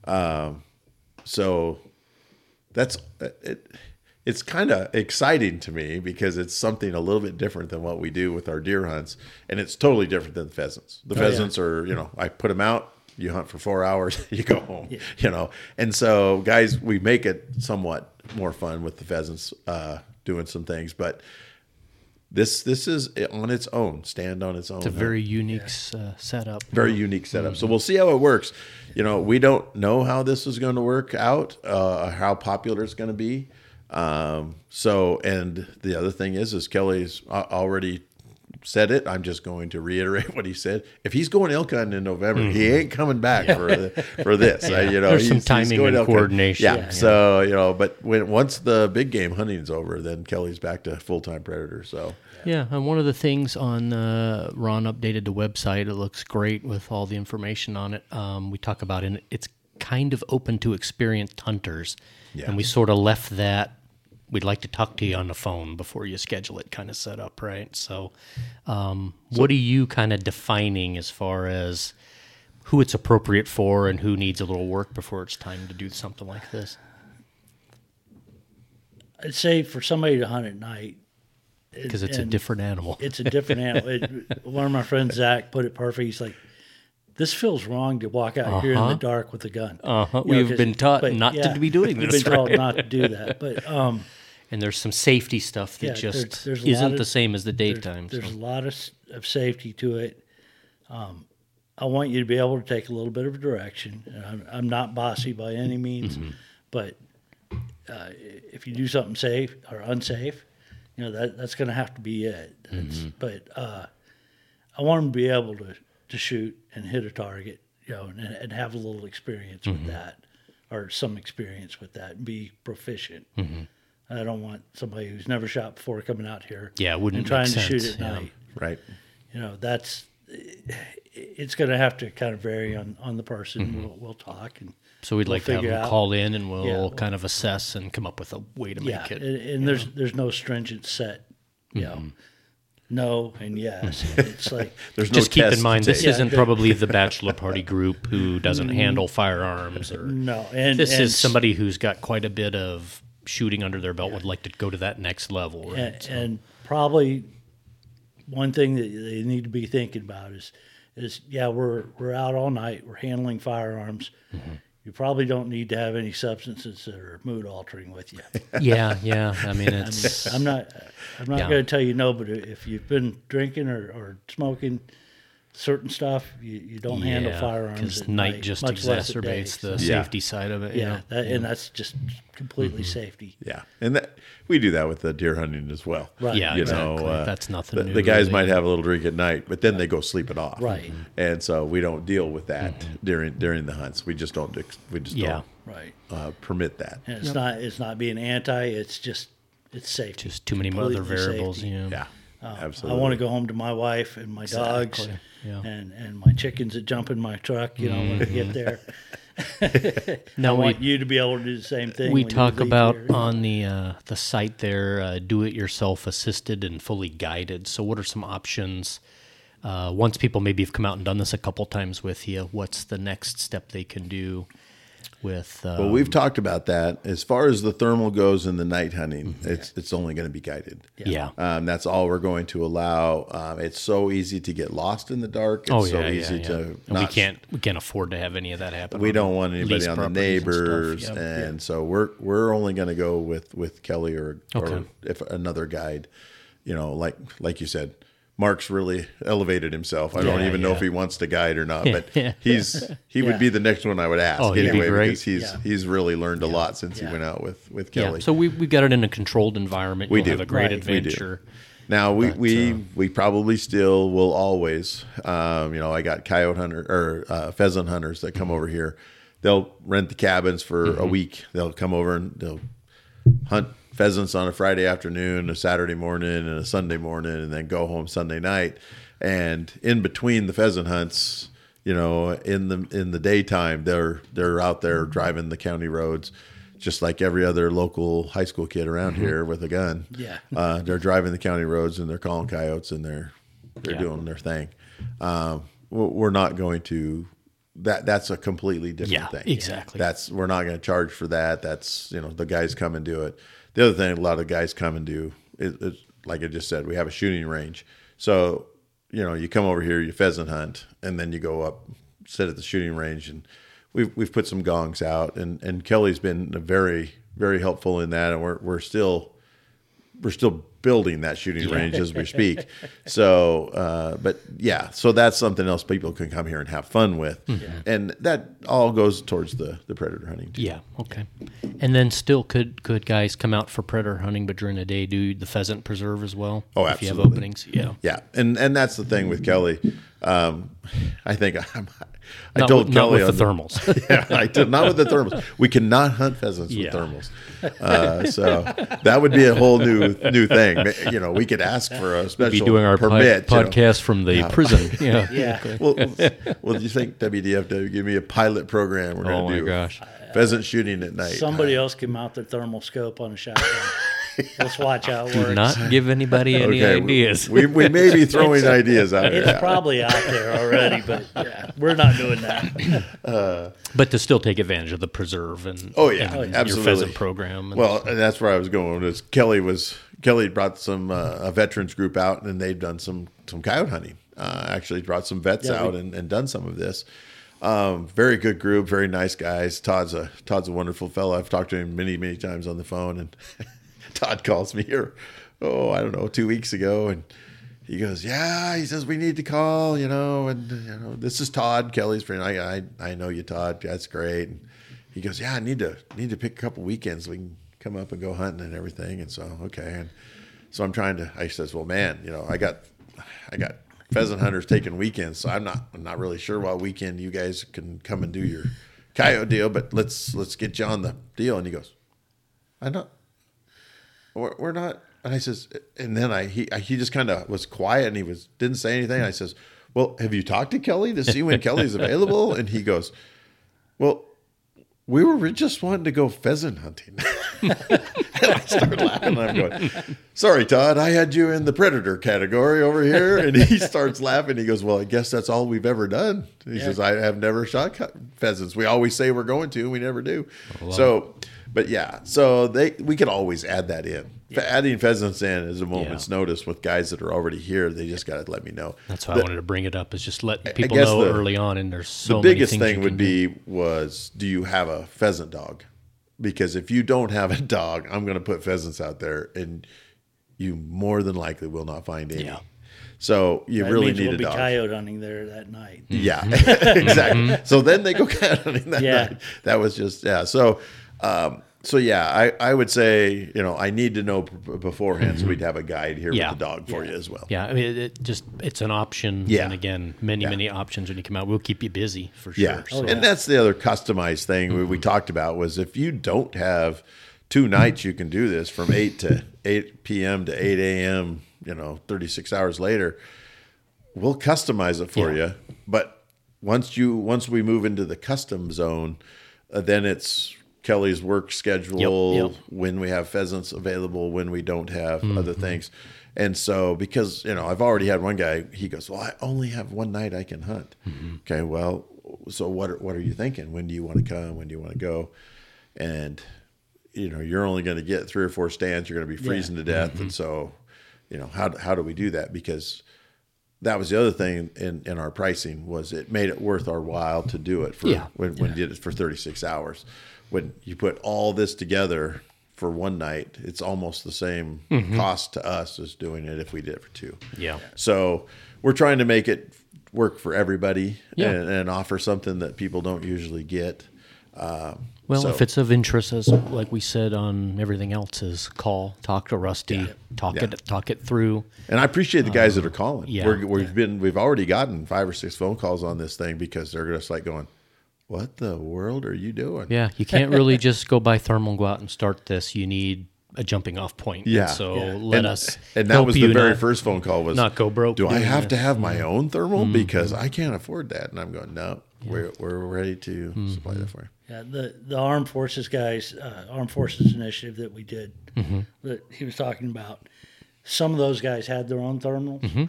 So that's it. It's kind of exciting to me because it's something a little bit different than what we do with our deer hunts. And it's totally different than the pheasants. The pheasants are, I put them out, you hunt for 4 hours, you go home, And so guys, we make it somewhat more fun with the pheasants, doing some things, but this is on its own, stand on its own. It's a very unique setup. Very unique setup. So we'll see how it works. We don't know how this is going to work out, how popular it's going to be. And the other thing is Kelly's already said it. I'm just going to reiterate what he said. If he's going elk hunting in November, he ain't coming back for this. There's some timing and coordination. Yeah. So but once the big game hunting's over, then Kelly's back to full-time predator. So yeah, and one of the things on Ron updated the website. It looks great with all the information on it. We talk about it's kind of open to experienced hunters, and we sort of left that. We'd like to talk to you on the phone before you schedule it kind of set up, right? So what are you kind of defining as far as who it's appropriate for and who needs a little work before it's time to do something like this? I'd say for somebody to hunt at night. Because it's a different animal. It's a different animal. One of my friends, Zach, put it perfect. He's like, this feels wrong to walk out here in the dark with a gun. We've been taught not to be doing this. We've been taught not to do that. But and there's some safety stuff that just isn't the same as the daytime. There's a lot of safety to it. I want you to be able to take a little bit of a direction. I'm not bossy by any means, but if you do something safe or unsafe, that's going to have to be it. But I want them to be able to shoot and hit a target, and have a little experience with that, or some experience with that, and be proficient. I don't want somebody who's never shot before coming out here and trying to shoot at night. Right. It's going to have to kind of vary on the person. We'll talk. And so we'd like to have them call in, and we'll kind of assess and come up with a way to make it. And there's no stringent set, no and yes. It's like there's no just keep in mind this isn't probably the bachelor party group who doesn't handle firearms or and this is somebody who's got quite a bit of shooting under their belt, would like to go to that next level, right? And probably one thing that they need to be thinking about is we're out all night, we're handling firearms. You probably don't need to have any substances that are mood altering with you. Yeah. I mean, I'm not going to tell you no, but if you've been drinking or smoking certain stuff, you don't handle firearms because at night just exacerbates the safety side of it. And that's just completely safety. Yeah, and we do that with the deer hunting as well. Right. Yeah, exactly. That's nothing new. The guys might have a little drink at night, but then they go sleep it off. Right. And so we don't deal with that during the hunts. We just don't. Don't permit that. And it's not being anti. It's safety. Just too many other variables. Safety. Yeah. Absolutely. I want to go home to my wife and my dogs and my chickens that jump in my truck, when I get there. I want you to be able to do the same thing. We talk about on the site there, do-it-yourself assisted and fully guided. So what are some options? Once people maybe have come out and done this a couple times with you, what's the next step they can do with? Well, we've talked about that. As far as the thermal goes in the night hunting, it's only going to be guided. Yeah. That's all we're going to allow. It's so easy to get lost in the dark. It's easy to. And we can't afford to have any of that happen. We don't want anybody on the neighbors, and so we're only going to go with Kelly or if another guide. Like you said, Mark's really elevated himself. I don't even know if he wants to guide or not, but he would be the next one I would ask anyway, because he's really learned a lot since he went out with Kelly. So we've got it in a controlled environment. We'll have a great adventure. Now we probably still will always, I got coyote hunter or pheasant hunters that come over here. They'll rent the cabins for a week. They'll come over and they'll hunt pheasants on a Friday afternoon, a Saturday morning, and a Sunday morning, and then go home Sunday night. And in between the pheasant hunts, in the daytime, they're out there driving the county roads, just like every other local high school kid around here with a gun. Yeah, they're driving the county roads and they're calling coyotes and they're doing their thing. We're not going to. That's a completely different thing. Exactly. We're not going to charge for that. That's the guys come and do it. The other thing a lot of guys come and do is like I just said, we have a shooting range. So you come over here, you pheasant hunt, and then you go up, sit at the shooting range, and we've put some gongs out, and Kelly's been very, very helpful in that, and we're still building that shooting range as we speak. So, so that's something else people can come here and have fun with. And that all goes towards the predator hunting too. Yeah. Okay. And then still could guys come out for predator hunting, but during the day do the pheasant preserve as well? Oh, if absolutely. you have openings. Yeah. Yeah. And that's the thing with Kelly. I think I not told Kelly with the thermals. Not with the thermals. We cannot hunt pheasants with thermals. So that would be a whole new thing. We could ask for a special We'd be doing our permit. podcast from the prison. Yeah. yeah. Well, do you think WDFW give me a pilot program? We're going to do gosh. pheasant shooting at night. Somebody else can mount their thermal scope on a shotgun. Let's watch how it works. Do not give anybody any ideas. We may be throwing ideas out there. It's probably out there already, but we're not doing that. But to still take advantage of the preserve and absolutely. your pheasant program. And that's where I was going. Is Kelly brought some a veterans group out, and they've done some coyote hunting. Actually brought some vets out and done some of this. Very good group, very nice guys. Todd's a wonderful fellow. I've talked to him many, many times on the phone, and Todd calls me here, 2 weeks ago, and he goes, yeah, he says, we need to call, and this is Todd, Kelly's friend. I know you, Todd. That's great. And he goes, yeah, I need to pick a couple weekends so we can come up and go hunting and everything. And so, okay. And so I says, well, man, I got pheasant hunters taking weekends, so I'm not really sure what weekend you guys can come and do your coyote deal, but let's get you on the deal. And he goes, we're not. And I says, and then he just kind of was quiet and he didn't say anything. I says, well, have you talked to Kelly to see when Kelly's available? And he goes, well, we were just wanting to go pheasant hunting. And I started laughing. And I'm going, sorry, Todd, I had you in the predator category over here. And he starts laughing. He goes, well, I guess that's all we've ever done. He says, I have never shot pheasants. We always say we're going to, and we never do. So we could always add that in. Yeah. Adding pheasants in is a moment's notice with guys that are already here. They just got to let me know. That's why I wanted to bring it up, is just letting people know early on. And there's so many things. The biggest thing would be do you have a pheasant dog? Because if you don't have a dog, I'm going to put pheasants out there, and you more than likely will not find any. Yeah. So you really need a dog. We'll be coyote hunting there that night. Yeah, exactly. So then they go coyote hunting that night. That was just I would say, I need to know beforehand so we'd have a guide here with the dog for you as well. Yeah, I mean, it's an option. Yeah. And again, many options when you come out. We'll keep you busy for sure. Yeah. So. And that's the other customized thing we talked about was if you don't have 2 nights you can do this from 8 p.m. to 8 a.m., 36 hours later, we'll customize it for you. But once we move into the custom zone, then it's Kelly's work schedule, when we have pheasants available, when we don't have other things. And so because, I've already had one guy, he goes, well, I only have one night I can hunt. Okay, well, so what are you thinking? When do you want to come? When do you want to go? And, you're only going to get 3 or 4 stands. You're going to be freezing to death. And so, how do we do that? Because that was the other thing in our pricing was it made it worth our while to do it when we did it for 36 hours. When you put all this together for one night, it's almost the same cost to us as doing it if we did it for 2. Yeah. So we're trying to make it work for everybody Yeah. and offer something that people don't usually get. Well, So- if it's of interest, as like we said on everything else, is talk to Rusty, talk it through. And I appreciate the guys that are calling. yeah. We've already gotten 5 or 6 phone calls on this thing because they're just like going, "What the world are you doing?" Yeah, you can't really just go buy thermal and go out and start this. You need a jumping off point. Yeah. And so Yeah. let us. And that help was the you very not- first phone call was, not go broke "Do I doing have to this." have my own thermal because I can't afford that?" And I'm going, "No, we're ready to supply that for you." Yeah, the Armed Forces guys, Armed Forces initiative that we did, that he was talking about, some of those guys had their own thermals.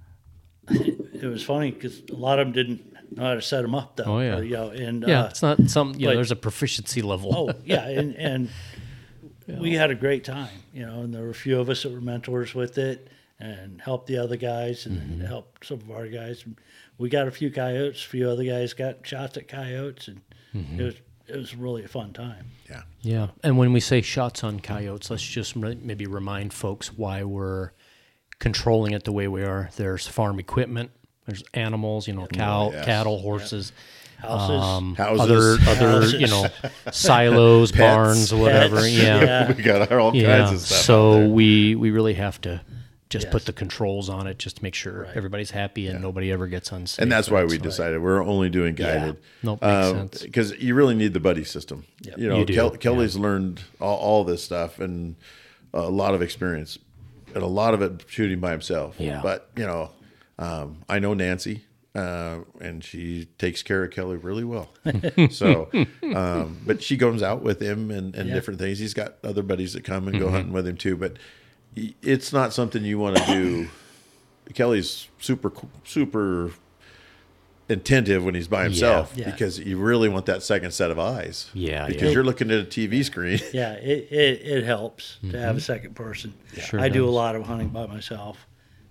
It was funny because a lot of them didn't know how to set them up, though. Oh, yeah. Or, you know, and Yeah, it's not something. You know, but- there's a proficiency level. oh yeah, and we had a great time, you know, and there were a few of us that were mentors with it and helped the other guys and helped some of our guys. We got a few coyotes, a few other guys got shots at coyotes, and it was really a fun time. Yeah. Yeah, and when we say shots on coyotes, let's just maybe remind folks why we're controlling it the way we are. There's farm equipment. There's animals, you know, yes. cattle, horses. Houses, Houses. Other, you know, silos, barns, whatever. Pets, Yeah. yeah. We got all kinds Yeah. of stuff. out So there. we really have to just put Yes. the controls on it just to make sure everybody's happy and nobody ever gets unsafe. And that's why right? we So- decided we're only doing guided. Nope, makes sense. Because you really need the buddy system. You know, You do, Kelly's learned all this stuff and a lot of experience, and a lot of it shooting by himself. Yeah. But you know, I know Nancy, and she takes care of Kelly really well. So, but she goes out with him and different things. He's got other buddies that come and go hunting with him too. But it's not something you want to do. Kelly's super attentive when he's by himself Yeah. because you really want that second set of eyes. Yeah, because yeah. you're looking at a TV screen. Yeah, it helps to have a second person. Sure I do a does. lot of hunting by myself,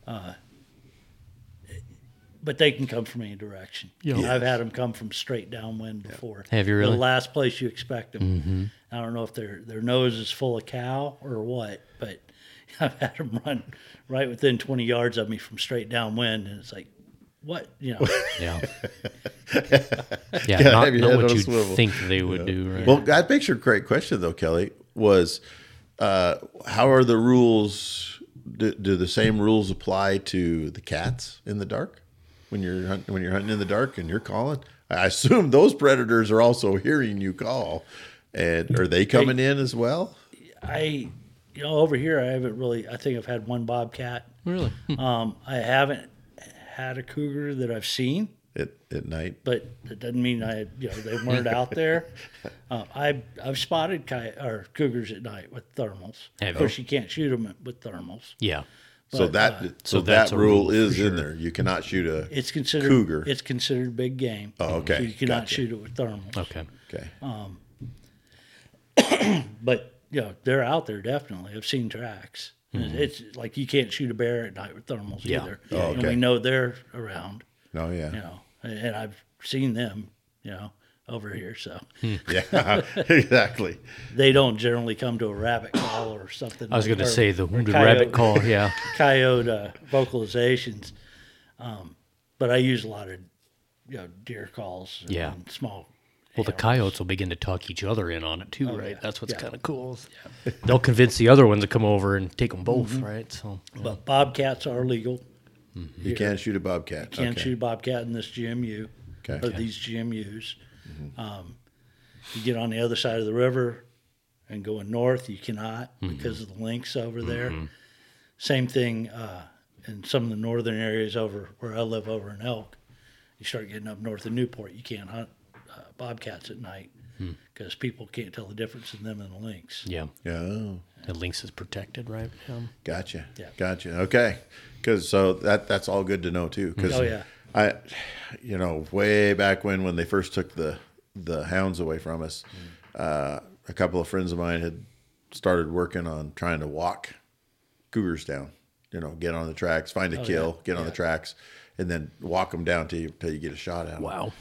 but they can come from any direction. Yeah. I've had them come from straight downwind before. Have you really? The last place you expect them. I don't know if their nose is full of cow or what, but I've had them run right within 20 yards of me from straight downwind, and it's like, what, you know? Yeah. Yeah, not, have you not had what on a you'd swivel? think they would do, right? Well, that makes a great question though, Kelly. Was how are the rules? Do the same rules apply to the cats in the dark when you're hunting in the dark and you're calling? I assume those predators are also hearing you call, and are they coming in as well? Over here, I haven't really, I think I've had one bobcat. Really? I haven't had a cougar that I've seen, At night? but that doesn't mean they weren't out there. I've spotted cougars at night with thermals. Have Of you? course, you can't shoot them with thermals. Yeah. So so that that's a rule rule for is in sure. there. You cannot shoot a It's considered cougar. It's considered big game. Oh, okay. So you cannot Gotcha. shoot it with thermals. Okay. Okay. But they're out there definitely. I've seen tracks. It's like you can't shoot a bear at night with thermals Yeah. either. Oh, And okay. we know they're around. Oh yeah. And I've seen them, over here. So Yeah. Exactly. they don't generally come to a rabbit call or something. I was going to or- say the or wounded coyote- rabbit call. Yeah. coyote vocalizations. But I use a lot of deer calls. And Yeah. small. Well, the animals. coyotes will begin to talk each other in on it too, right? yeah. That's what's Yeah. kind of cool. They'll convince the other ones to come over and take them both, right? So But bobcats are legal. You can't shoot a bobcat. Can't Okay. shoot a bobcat in this GMU. Okay. Or these GMUs. You get on the other side of the river and going north, you cannot because of the links over there. Same thing in some of the northern areas over where I live over in Elk. You start getting up north of Newport, you can't hunt bobcats at night because people can't tell the difference in them and the lynx. yeah, Oh. the lynx is protected, right? Gotcha. Yeah. Gotcha. Okay. Because that's all good to know too. Because Oh, yeah. I, way back when they first took the hounds away from us, a couple of friends of mine had started working on trying to walk cougars down. Get on the tracks, find a kill, get on the tracks, and then walk them down till you get a shot at them. Wow.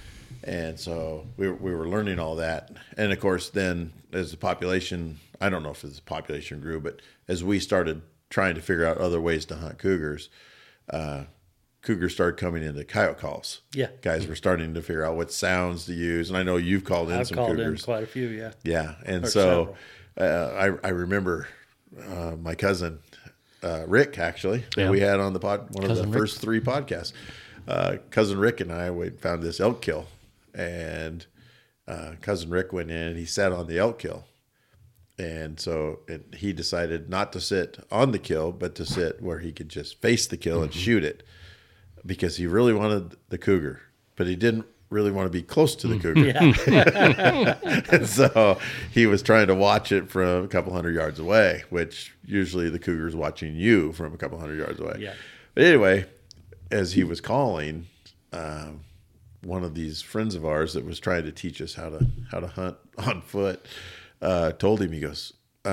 And so we were learning all that. And of course, then as the population, I don't know if the population grew, but as we started trying to figure out other ways to hunt cougars, cougars started coming into coyote calls. Yeah. Guys were starting to figure out what sounds to use. And I know you've called in some cougars. I've called in quite a few, yeah. Yeah. And so I remember my cousin, Rick, actually, that we had on the one of the first 3 podcasts. Cousin Rick and I found this elk kill. And Cousin Rick went in and he sat on the elk kill. And so he decided not to sit on the kill, but to sit where he could just face the kill and shoot it, because he really wanted the cougar, but he didn't really want to be close to the cougar. And so he was trying to watch it from a couple hundred yards away, which usually the cougar's watching you from a couple hundred yards away. Yeah. But anyway, as he was calling, one of these friends of ours that was trying to teach us how to hunt on foot told him, he goes,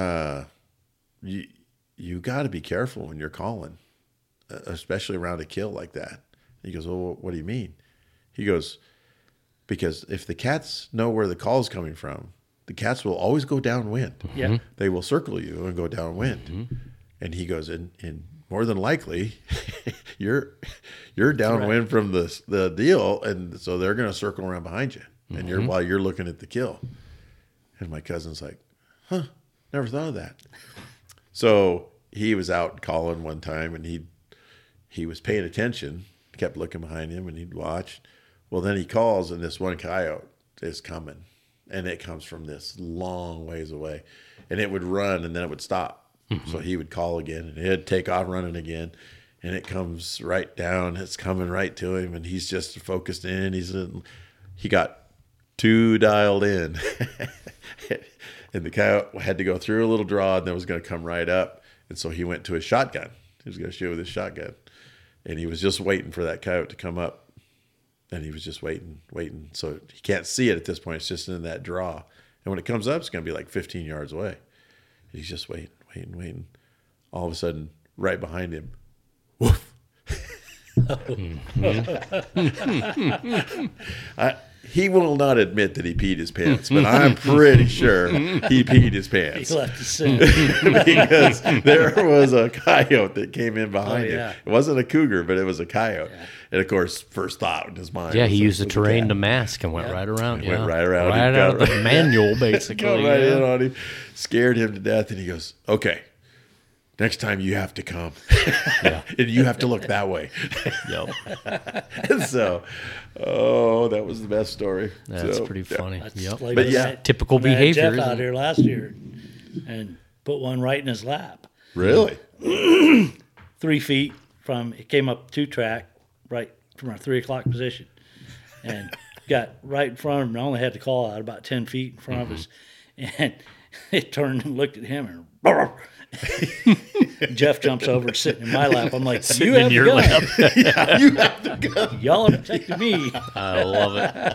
you got to be careful when you're calling, especially around a kill like that. He goes, well, what do you mean? He goes, because if the cats know where the call is coming from, the cats will always go downwind. Yeah. They will circle you and go downwind. Mm-hmm. And he goes, and more than likely, you're downwind from the deal, and so they're going to circle around behind you, and while you're looking at the kill. And my cousin's like, huh, never thought of that. So he was out calling one time, and he was paying attention, kept looking behind him, and he'd watch. Well, then he calls, and this one coyote is coming, and it comes from this long ways away, and it would run, and then it would stop. So he would call again, and it'd take off running again, and it comes right down. It's coming right to him, and he's just focused in. He got too dialed in. And the coyote had to go through a little draw, and then was going to come right up. And so he went to his shotgun. He was going to shoot with his shotgun. And he was just waiting for that coyote to come up. And he was just waiting. So he can't see it at this point. It's just in that draw. And when it comes up, it's going to be like 15 yards away. And he's just waiting. All of a sudden, right behind him, woof. He will not admit that he peed his pants, but I'm pretty sure he peed his pants. He left his sin. Because there was a coyote that came in behind him. Yeah. It wasn't a cougar, but it was a coyote. Yeah. And of course, first thought in his mind. Yeah, he used the terrain to mask and went right around. Went right around. Right out of the manual, basically. Got right in on him, scared him to death, and he goes, "Okay, next time you have to come, and you have to look that way." Yep. And so, that was the best story. That's pretty funny. Yep. Like But yeah, typical we had behavior. Jeff out here last year and put one right in his lap. Really? 3 feet from, it came up 2-track right from our 3 o'clock position and got right in front of him. I only had to call out about 10 feet in front of us. And it turned and looked at him and Jeff jumps over, sitting in my lap. I'm like, you have your the gun. lap. Yeah, you have to go. Y'all are protecting me. I love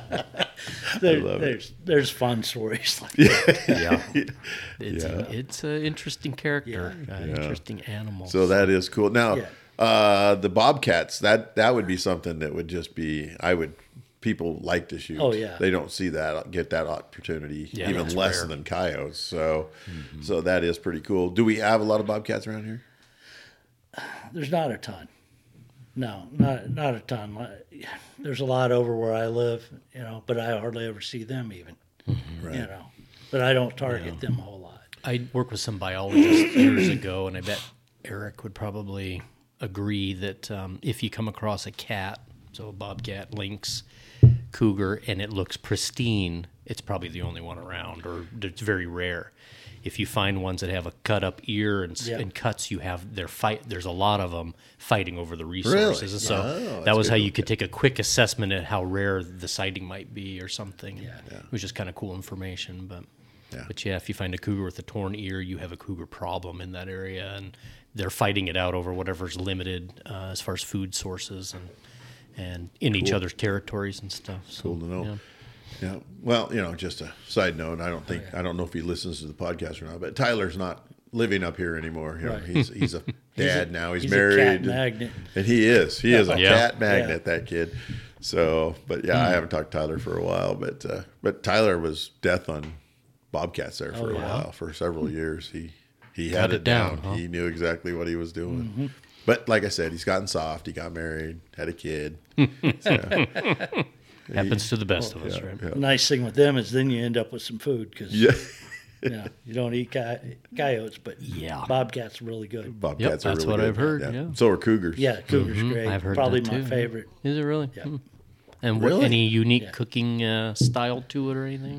it. There's fun stories like that. Yeah. It's an interesting character, interesting animal. So that is cool. Now, the bobcats, that would be something that would just be, people like to shoot. Oh, yeah. They don't get that opportunity, even that's less rare. than coyotes. So, so that is pretty cool. Do we have a lot of bobcats around here? There's not a ton. No, not a ton. There's a lot over where I live, but I hardly ever see them even, Right. But I don't target them a whole lot. I worked with some biologists years ago, and I bet Eric would probably agree that if you come across a cat, so a bobcat, lynx, cougar, and it looks pristine, it's probably the only one around, or it's very rare. If you find ones that have a cut up ear and cuts, there's a lot of them fighting over the resources. Really? And so Oh, that was good how to you could take a quick assessment at how rare the sighting might be or something. It was just kind of cool information. But if you find a cougar with a torn ear, you have a cougar problem in that area, and they're fighting it out over whatever's limited as far as food sources and in each other's territories and stuff. So, Cool to know. Yeah. Well, just a side note. I don't know if he listens to the podcast or not, but Tyler's not living up here anymore. He's a dad now. He's married. A cat magnet. And he is. He is a cat magnet, that kid. So, but yeah, I haven't talked to Tyler for a while, but Tyler was death on bobcats there for a while, for several years. He had it down. Huh? He knew exactly what he was doing. But like I said, he's gotten soft. He got married, had a kid. Happens to the best of us, right? Yeah. The nice thing with them is then you end up with some food because Yeah. you don't eat coyotes, but Yeah. bobcats are really good. Bobcats Yep, are that's really what good. I've heard, yeah. So are cougars. Yeah, cougar's great. I've heard Probably that my too. favorite. Is it really? Yeah. And what, Really? any unique Yeah. cooking style to it or anything?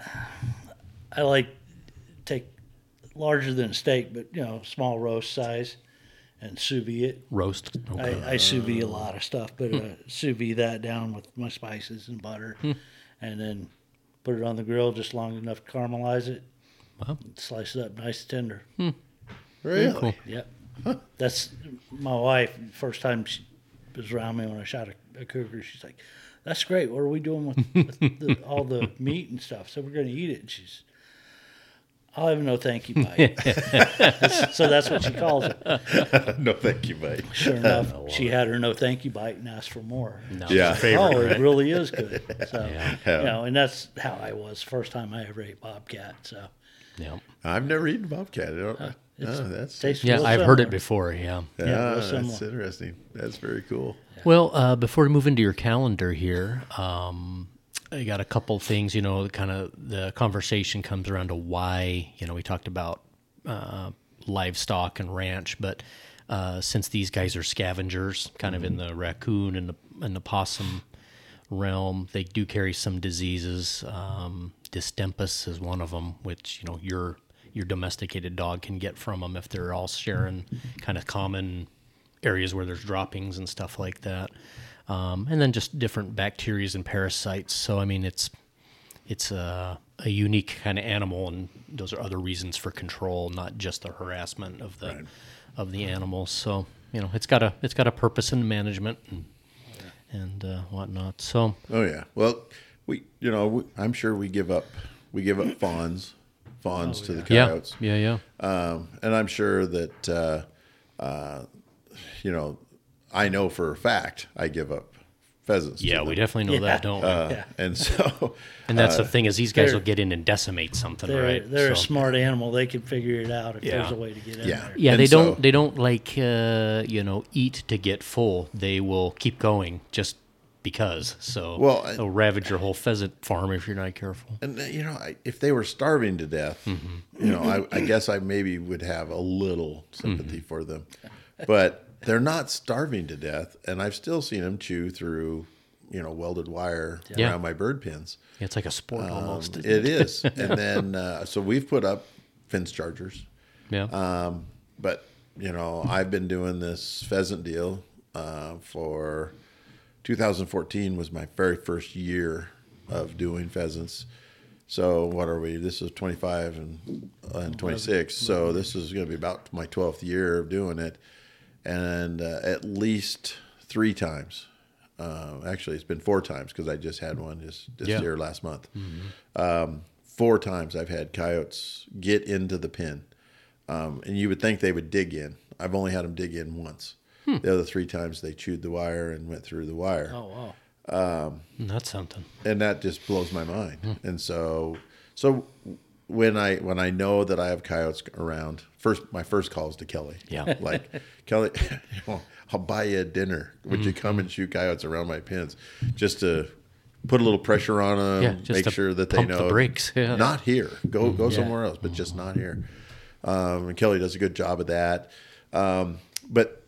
I like take larger than a steak, but small roast size, and sous vide it. Roast? Okay. I sous vide a lot of stuff, but sous vide that down with my spices and butter, and then put it on the grill just long enough to caramelize it. Wow. Slice it up nice tender. Really? Cool. Yep. That's my wife. First time she was around me when I shot a cougar, she's like, "That's great. What are we doing with all the meat and stuff?" So we're going to eat it. And she's, "I'll have no thank you bite." So that's what she calls it. No, thank you, mate. Sure enough, she had her no thank you bite and asked for more. No, Yeah. it's your Oh, favorite, it right? really is good. So, Yeah. and that's how I was first time I ever ate bobcat. So Yeah. I've never eaten bobcat. I don't, that's tastes Yeah, real I've heard it similar. before, yeah. real that's similar. interesting. That's very cool. Well, before we move into your calendar here, I got a couple things, kind of the conversation comes around to why, we talked about livestock and ranch, but since these guys are scavengers, kind of in the raccoon and the possum realm, they do carry some diseases. Distempus is one of them, which, your domesticated dog can get from them if they're all sharing kind of common areas where there's droppings and stuff like that. And then just different bacteria and parasites. So, I mean, it's a unique kind of animal, and those are other reasons for control, not just the harassment of the animal. So, it's got a purpose in management and whatnot. So, Oh yeah. Well, I'm sure we give up fawns to the yeah, coyotes. yeah. And I'm sure that, I know for a fact I give up pheasants. to Yeah, them. we definitely know that, don't we? And so, And that's the thing is these guys they're- will get in and decimate something, They're, right? they're a So- smart animal. They can figure it out if Yeah. there's a way to get in Yeah. there. Yeah, And they don't like eat to get full. They will keep going just because. So Well, they'll ravage your whole pheasant farm if you're not careful. and if they were starving to death, I guess I maybe would have a little sympathy for them, but they're not starving to death, and I've still seen them chew through, welded wire Yeah. around my bird pins. It's like a sport almost. It is, and then so we've put up fence chargers, Yeah. but I've been doing this pheasant deal for 2014 was my very first year of doing pheasants. So what are we? This is 25 and 26. So this is going to be about my 12th year of doing it, and at least 3 times. Actually, it's been 4 times because I just had one just Yeah. year last month. 4 times I've had coyotes get into the pen, and you would think they would dig in. I've only had them dig in once. The other 3 times they chewed the wire and went through the wire. Oh, wow. That's something. And that just blows my mind. And so when I know that I have coyotes around, my first call is to Kelly. Yeah. Like, Kelly, I'll buy you a dinner. Would you come and shoot coyotes around my pens, just to put a little pressure on them, Yeah, just make to sure that they pump the know brakes, yeah. not here. Go somewhere else, but just not here. And Kelly does a good job of that. But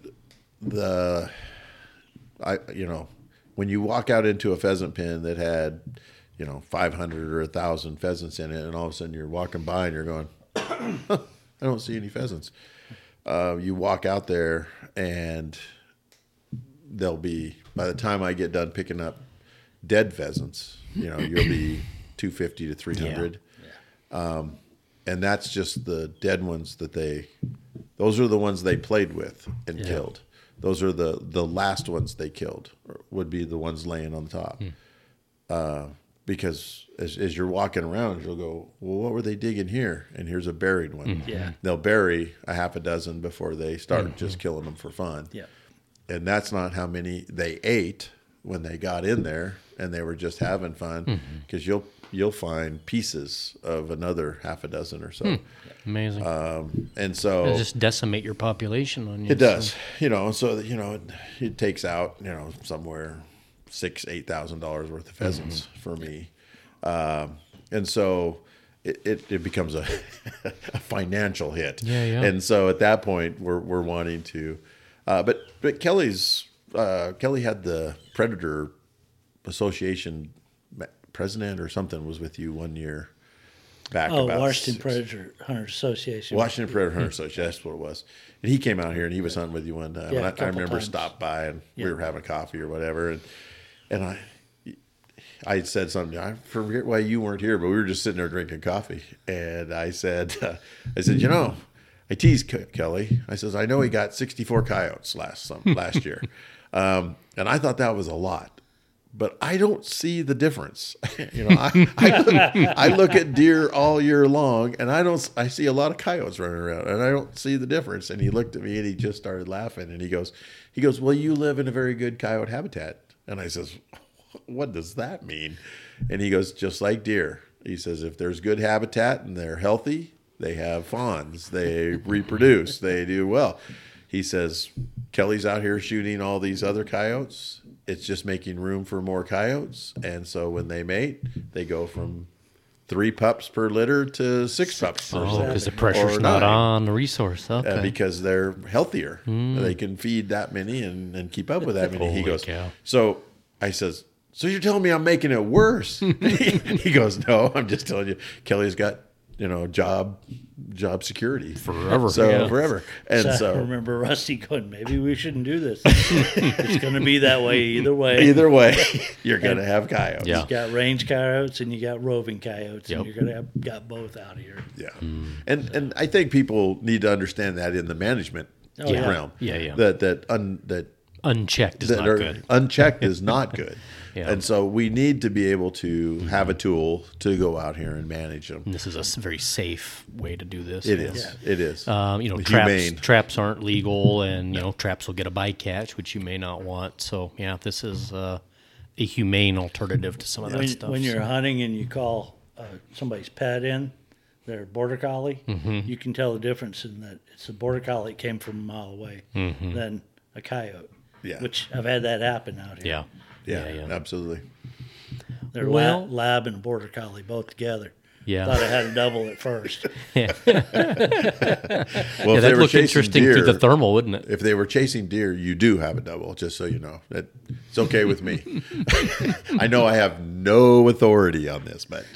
when you walk out into a pheasant pen that had, 500 or 1,000 pheasants in it, and all of a sudden you're walking by and you're going, I don't see any pheasants. You walk out there and they'll be, by the time I get done picking up dead pheasants, you'll be 250 to 300. And that's just the dead ones those are the ones they played with and killed. Those are the last ones they killed, would be the ones laying on the top. Because as you're walking around, you'll go, well, what were they digging here? And here's a buried one. Yeah. They'll bury a half a dozen before they start just killing them for fun. Yeah. And that's not how many they ate. when they got in there and they were just having fun, because you'll find pieces of another half a dozen or so. Amazing. And so It'll just decimate your population on you. it does, so it takes out, somewhere $6,000-8,000 worth of pheasants for me. And so it becomes a financial hit. Yeah. And so at that point we're wanting to, but Kelly had the Predator Association president or something was with you one year back. Washington Predator Hunters Association. Washington Predator Hunter Association, that's what it was. And he came out here and he was hunting with you one time. Yeah, And a I couple remember times. stopped by and we were having coffee or whatever. And I said something, I forget why you weren't here, but we were just sitting there drinking coffee. And I said, I teased Kelly. I says, I know he got 64 coyotes last year. And I thought that was a lot. But I don't see the difference. I look at deer all year long, and I see a lot of coyotes running around, and I don't see the difference. And he looked at me, and he just started laughing, and he goes, well, you live in a very good coyote habitat. And I says, what does that mean? And he goes, just like deer. He says, if there's good habitat and they're healthy, they have fawns, they reproduce, they do well. He says, Kelly's out here shooting all these other coyotes. It's just making room for more coyotes. And so when they mate, they go from 3 pups per litter to 6 pups per litter. Because the pressure's or not 9. on the resource. Okay. Because they're healthier. They can feed that many and keep up with that many. He Holy goes, cow. so I says, so you're telling me I'm making it worse? He goes, no, I'm just telling you, Kelly's got, job security. Forever. So Yeah. forever. And I so remember Rusty going, maybe we shouldn't do this. It's going to be that way either way. either way, you're going to have coyotes. Yeah. You got range coyotes and you got roving coyotes, Yep. and you're going to have got both out here. Yeah. And I think people need to understand that in the management yeah. realm. Yeah. That Unchecked is that not are good. unchecked is not good. Yeah. And so we need to be able to have a tool to go out here and manage them. And this is a very safe way to do this. It Yeah. is. It is. Traps, traps aren't legal, and traps will get a bycatch, which you may not want. So this is a humane alternative to some of that stuff. When you're hunting and you call somebody's pet in, their border collie, you can tell the difference in that it's a border collie that came from a mile away than a coyote. Yeah. Which I've had that happen out here. Yeah. Absolutely. They're Well- lab and border collie both together. Yeah. Thought I had a double at first. Well, That'd look interesting through the thermal, wouldn't it? If they were chasing deer, you do have a double, just so you know. It's okay with me. I know I have no authority on this, but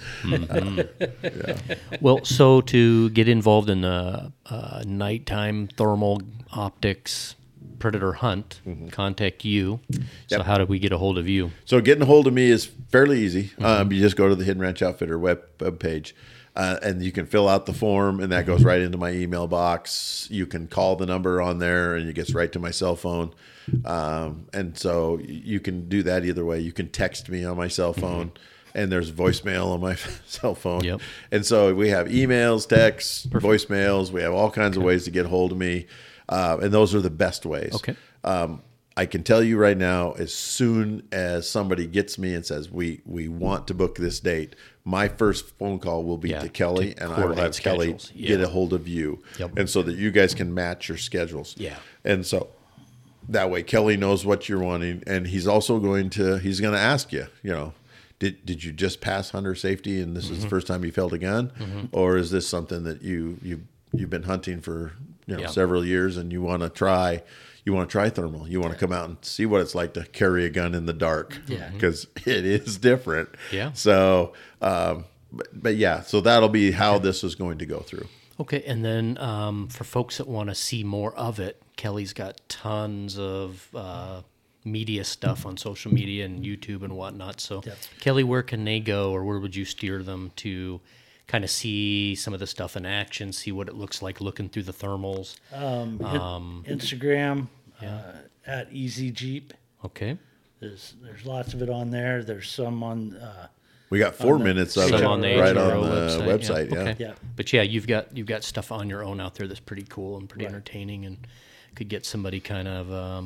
Well, so to get involved in a nighttime thermal optics predator hunt, contact you. So Yep. how do we get a hold of you? So getting a hold of me is fairly easy. You just go to the Hidden Ranch Outfitter web page, and you can fill out the form, and that goes right into my email box. You can call the number on there, and it gets right to my cell phone. And so you can do that either way. You can text me on my cell phone, and there's voicemail on my cell phone. Yep. And so we have emails, texts, voicemails. We have all kinds of ways to get hold of me. And those are the best ways. Okay. I can tell you right now, as soon as somebody gets me and says, we want to book this date, my first phone call will be Yeah, to Kelly, to and I will have coordinate Kelly schedules. get Yeah. a hold of you. Yep. And so that you guys can match your schedules. Yeah. And so that way Kelly knows what you're wanting. And he's also going to ask you, did you just pass hunter safety and this is the first time you felt a gun? Or is this something that you've been hunting for Yeah. several years and you want to try thermal? You want to come out and see what it's like to carry a gun in the dark, because it is different. Yeah. So, but yeah, so that'll be how this is going to go through. Okay, and then for folks that want to see more of it, Kelly's got tons of media stuff on social media and YouTube and whatnot. So, Kelly, where can they go, or where would you steer them to kind of see some of the stuff in action, see what it looks like looking through the thermals? Instagram at Easy Jeep. Okay. There's lots of it on there. There's some on. We got 4 minutes of Some it on the right HRO on the website. Yeah. Okay. Yeah. But yeah, you've got stuff on your own out there that's pretty cool and pretty entertaining, and could get somebody kind of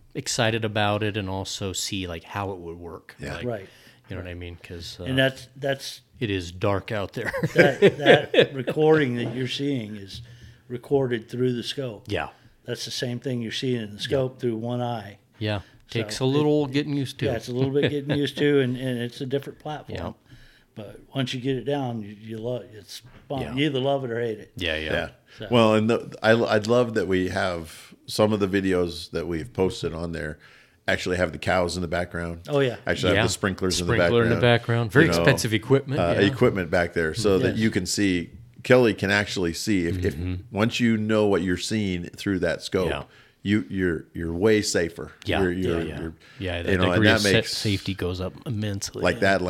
excited about it and also see like how it would work. Yeah. Like, Right. You know what I mean? Because And that's it is dark out there. that recording that you're seeing is recorded through the scope. Yeah. That's the same thing you're seeing in the scope through one eye. Yeah. Takes So a little getting used to. Yeah, it's a little bit getting used to, and it's a different platform. Yeah. But once you get it down, you love it's fun. Yeah. You either love it or hate it. Yeah. Yeah. So- Well, and I'd love that we have some of the videos that we've posted on there actually have the cows in the background. Oh, yeah. Actually Yeah. have the sprinklers Sprinkler in the background. Very You know, expensive equipment. Yeah. equipment back there so that Yes. you can see. Kelly can actually see if once you know what you're seeing through that scope, Yeah. you're way safer. Yeah. You're, Yeah. The you know, and degree that of makes safety goes up immensely. like that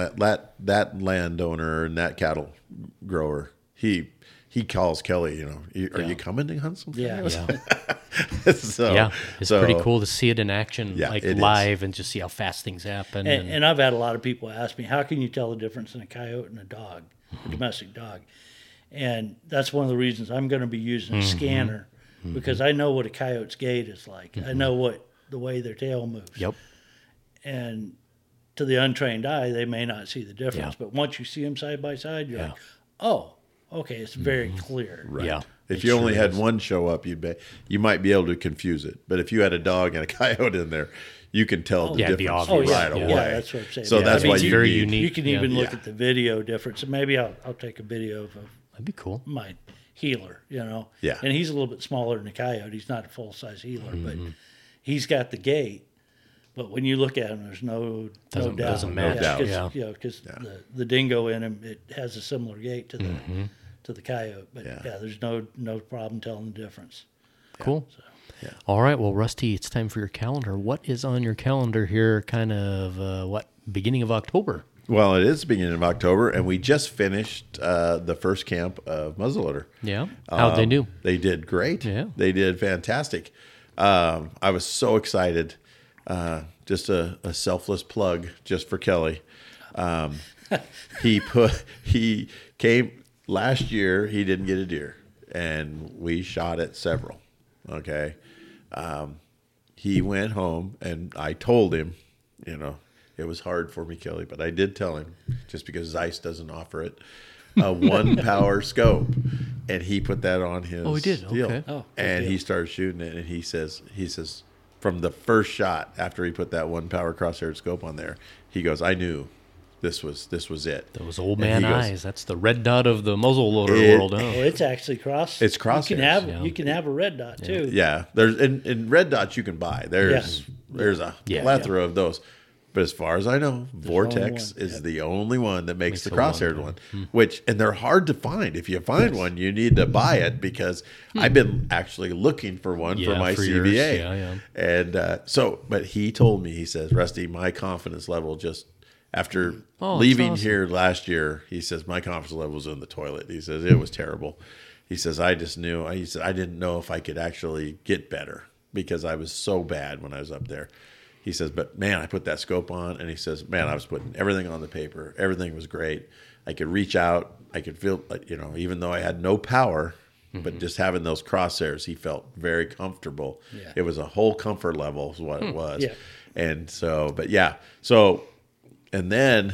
landowner and that cattle grower. He calls Kelly. You know, are you coming to hunt some? Yeah. Yeah. so, Yeah. It's so- pretty cool to see it in action, Yeah, like it is. live, and just see how fast things happen. And I've had a lot of people ask me, how can you tell the difference in a coyote and a dog, a domestic dog? And that's one of the reasons I'm going to be using a scanner, because I know what a coyote's gait is like. I know what the way their tail moves. Yep. And to the untrained eye, they may not see the difference. Yeah. But once you see them side by side, you're Yeah. like, oh, okay, it's very clear. Right. Yeah. If you only had one show up, you might be able to confuse it. But if you had a dog and a coyote in there, you can tell the Yeah, it'd be difference obvious. right Yeah. away. Yeah, that's what I'm saying. So Yeah, that's I mean, why it's you very need- unique. You can even Yeah. look at the video difference. And maybe I'll take a video of That'd be cool. my healer, you know. Yeah. And he's a little bit smaller than a coyote. He's not a full size healer, but Mm-hmm. he's got the gait. But when you look at him, there's no doubt. Doesn't match. doubt. Yeah. You know, because the dingo in him, it has a similar gait to the Mm-hmm. to the coyote. But Yeah. there's no problem telling the difference. Cool. All right. Well, Rusty, it's time for your calendar. What is on your calendar here? Kind of beginning of October? Well, it is the beginning of October, and we just finished the first camp of muzzleloader. Yeah. How'd they do? They did great. Yeah. They did fantastic. I was so excited. Just a selfless plug just for Kelly. He came last year. He didn't get a deer, and we shot at several. Okay. He went home, and I told him, you know, it was hard for me, Kelly, but I did tell him, just because Zeiss doesn't offer it, a 1-power scope, and he put that on his Oh, he did? deal. Okay. Oh, good And deal. he started shooting it, and he says from the first shot after he put that 1-power crosshair scope on there, he goes, I knew this was it. Those old And man he goes, eyes. That's the red dot of the muzzle loader It- world. Oh, it's actually cross. It's You can crosshairs, have yeah. you can have a red dot too. Yeah, there's in red dots you can buy. There's a Yeah, plethora of those. But as far as I know, only Vortex one. is the only one that makes the the one, crosshaired one. Which, and they're hard to find. If you find one, you need to buy it, because I've been actually looking for one for Yeah, my for CVA. yours. Yeah. And but he told me, he says, Rusty, my confidence level just after Oh, that's leaving awesome. here last year, he says my confidence level was in the toilet. He says it was terrible. He says I just knew. He said I didn't know if I could actually get better, because I was so bad when I was up there. He says, but man, I put that scope on, and he says, man, I was putting everything on the paper. Everything was great. I could reach out. I could feel, you know, even though I had no power, but just having those crosshairs, he felt very comfortable. Yeah. It was a whole comfort level is what it was. Yeah. And so, but yeah, so, and then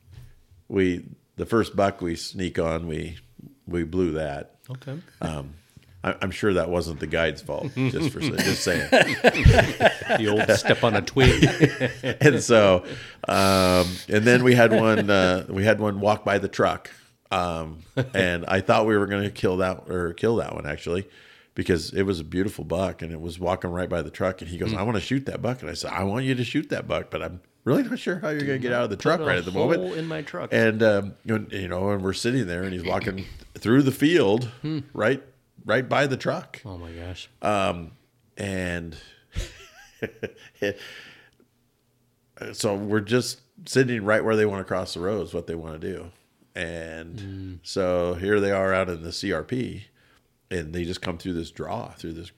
the first buck we sneak on, we blew that. Okay. I'm sure that wasn't the guide's fault. Just saying. The old step on a twig. And so, and then we had one walk by the truck, and I thought we were going to kill that one actually, because it was a beautiful buck, and it was walking right by the truck, and he goes, I want to shoot that buck, and I said, I want you to shoot that buck, but I'm really not sure how you're going to get out of the truck right at the moment. In my truck. And you know, and we're sitting there, and he's walking through the field, right by the truck. Oh my gosh. And so we're just sitting right where they want to cross the road is what they want to do. And so here they are out in the CRP, and they just come through this draw,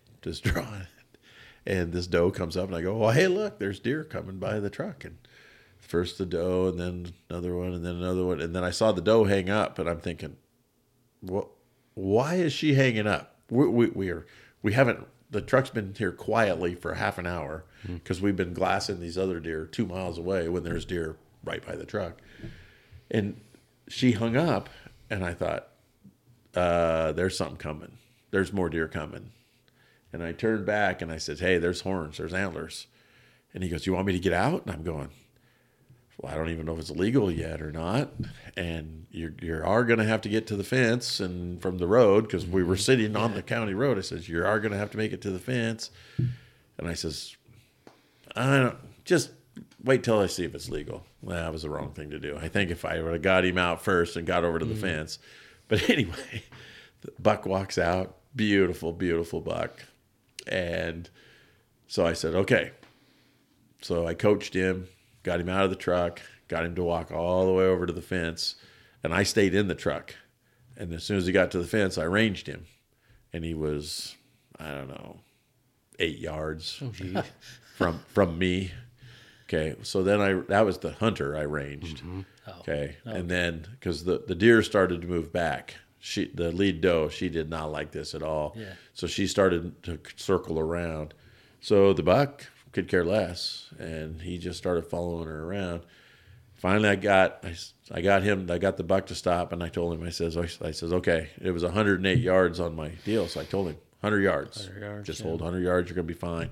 and this doe comes up, and I go, well, hey, look, there's deer coming by the truck. And first the doe, and then another one, and then another one. And then I saw the doe hang up, and I'm thinking, what? Why is she hanging up? We haven't the truck's been here quietly for half an hour because we've been glassing these other deer 2 miles away when there's deer right by the truck. And she hung up, and I thought, there's something coming. There's more deer coming. And I turned back, and I said, hey, there's horns, there's antlers. And he goes, you want me to get out? And I'm going, well, I don't even know if it's legal yet or not. And you are going to have to get to the fence and from the road, because we were sitting on the county road. I says, you are going to have to make it to the fence. And I says, I don't, just wait till I see if it's legal. Well, that was the wrong thing to do. I think if I would have got him out first and got over to the fence. But anyway, the buck walks out. Beautiful, beautiful buck. And so I said, okay. So I coached him, got him out of the truck, got him to walk all the way over to the fence, and I stayed in the truck. And as soon as he got to the fence, I ranged him. And he was, I don't know, 8 yards from me. Okay, so then that was the hunter I ranged. Okay, and then because the deer started to move back. The lead doe, she did not like this at all. Yeah. So she started to circle around. So the buck could care less, and he just started following her around. Finally, I got the buck to stop, and I told him, I says, okay, it was 108 yards on my deal, so I told him 100 yards. 100 yards, just hold 100 yards, you're gonna be fine.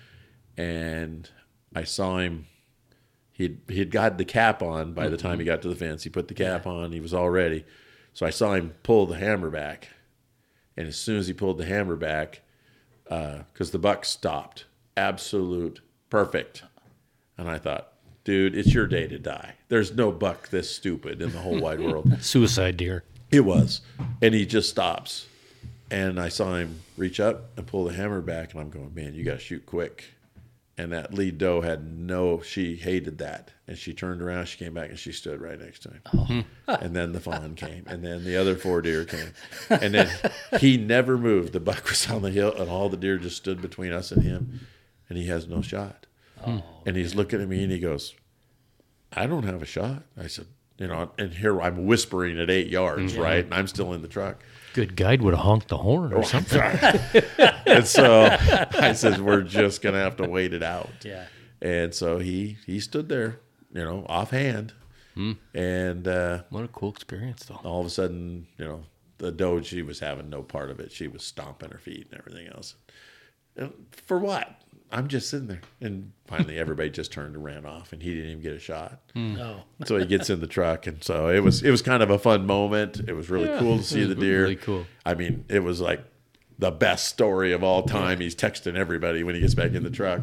And I saw him. He'd got the cap on by the time he got to the fence. He put the cap on. He was all ready. So I saw him pull the hammer back, and as soon as he pulled the hammer back, because the buck stopped, absolute perfect, and I thought, dude, it's your day to die. There's no buck this stupid in the whole wide world. Suicide deer. It was, and he just stops, and I saw him reach up and pull the hammer back, and I'm going, man, you got to shoot quick. And that lead doe she hated that. And she turned around, she came back, and she stood right next to him. Oh. And then the fawn came, and then the other 4 deer came. And then he never moved. The buck was on the hill, and all the deer just stood between us and him, and he has no shot. Oh, and he's looking at me, and he goes, I don't have a shot. I said, and here I'm whispering at 8 yards, right? And I'm still in the truck. Good guide would have honked the horn or something. And so I said, we're just going to have to wait it out. Yeah. And so he stood there, offhand. And what a cool experience, though. All of a sudden, the doe, she was having no part of it. She was stomping her feet and everything else. And for what? I'm just sitting there. And finally, everybody just turned and ran off, and he didn't even get a shot. Oh. So he gets in the truck, and so it was kind of a fun moment. It was really cool to see the deer. Really cool. I mean, it was like the best story of all time. He's texting everybody when he gets back in the truck.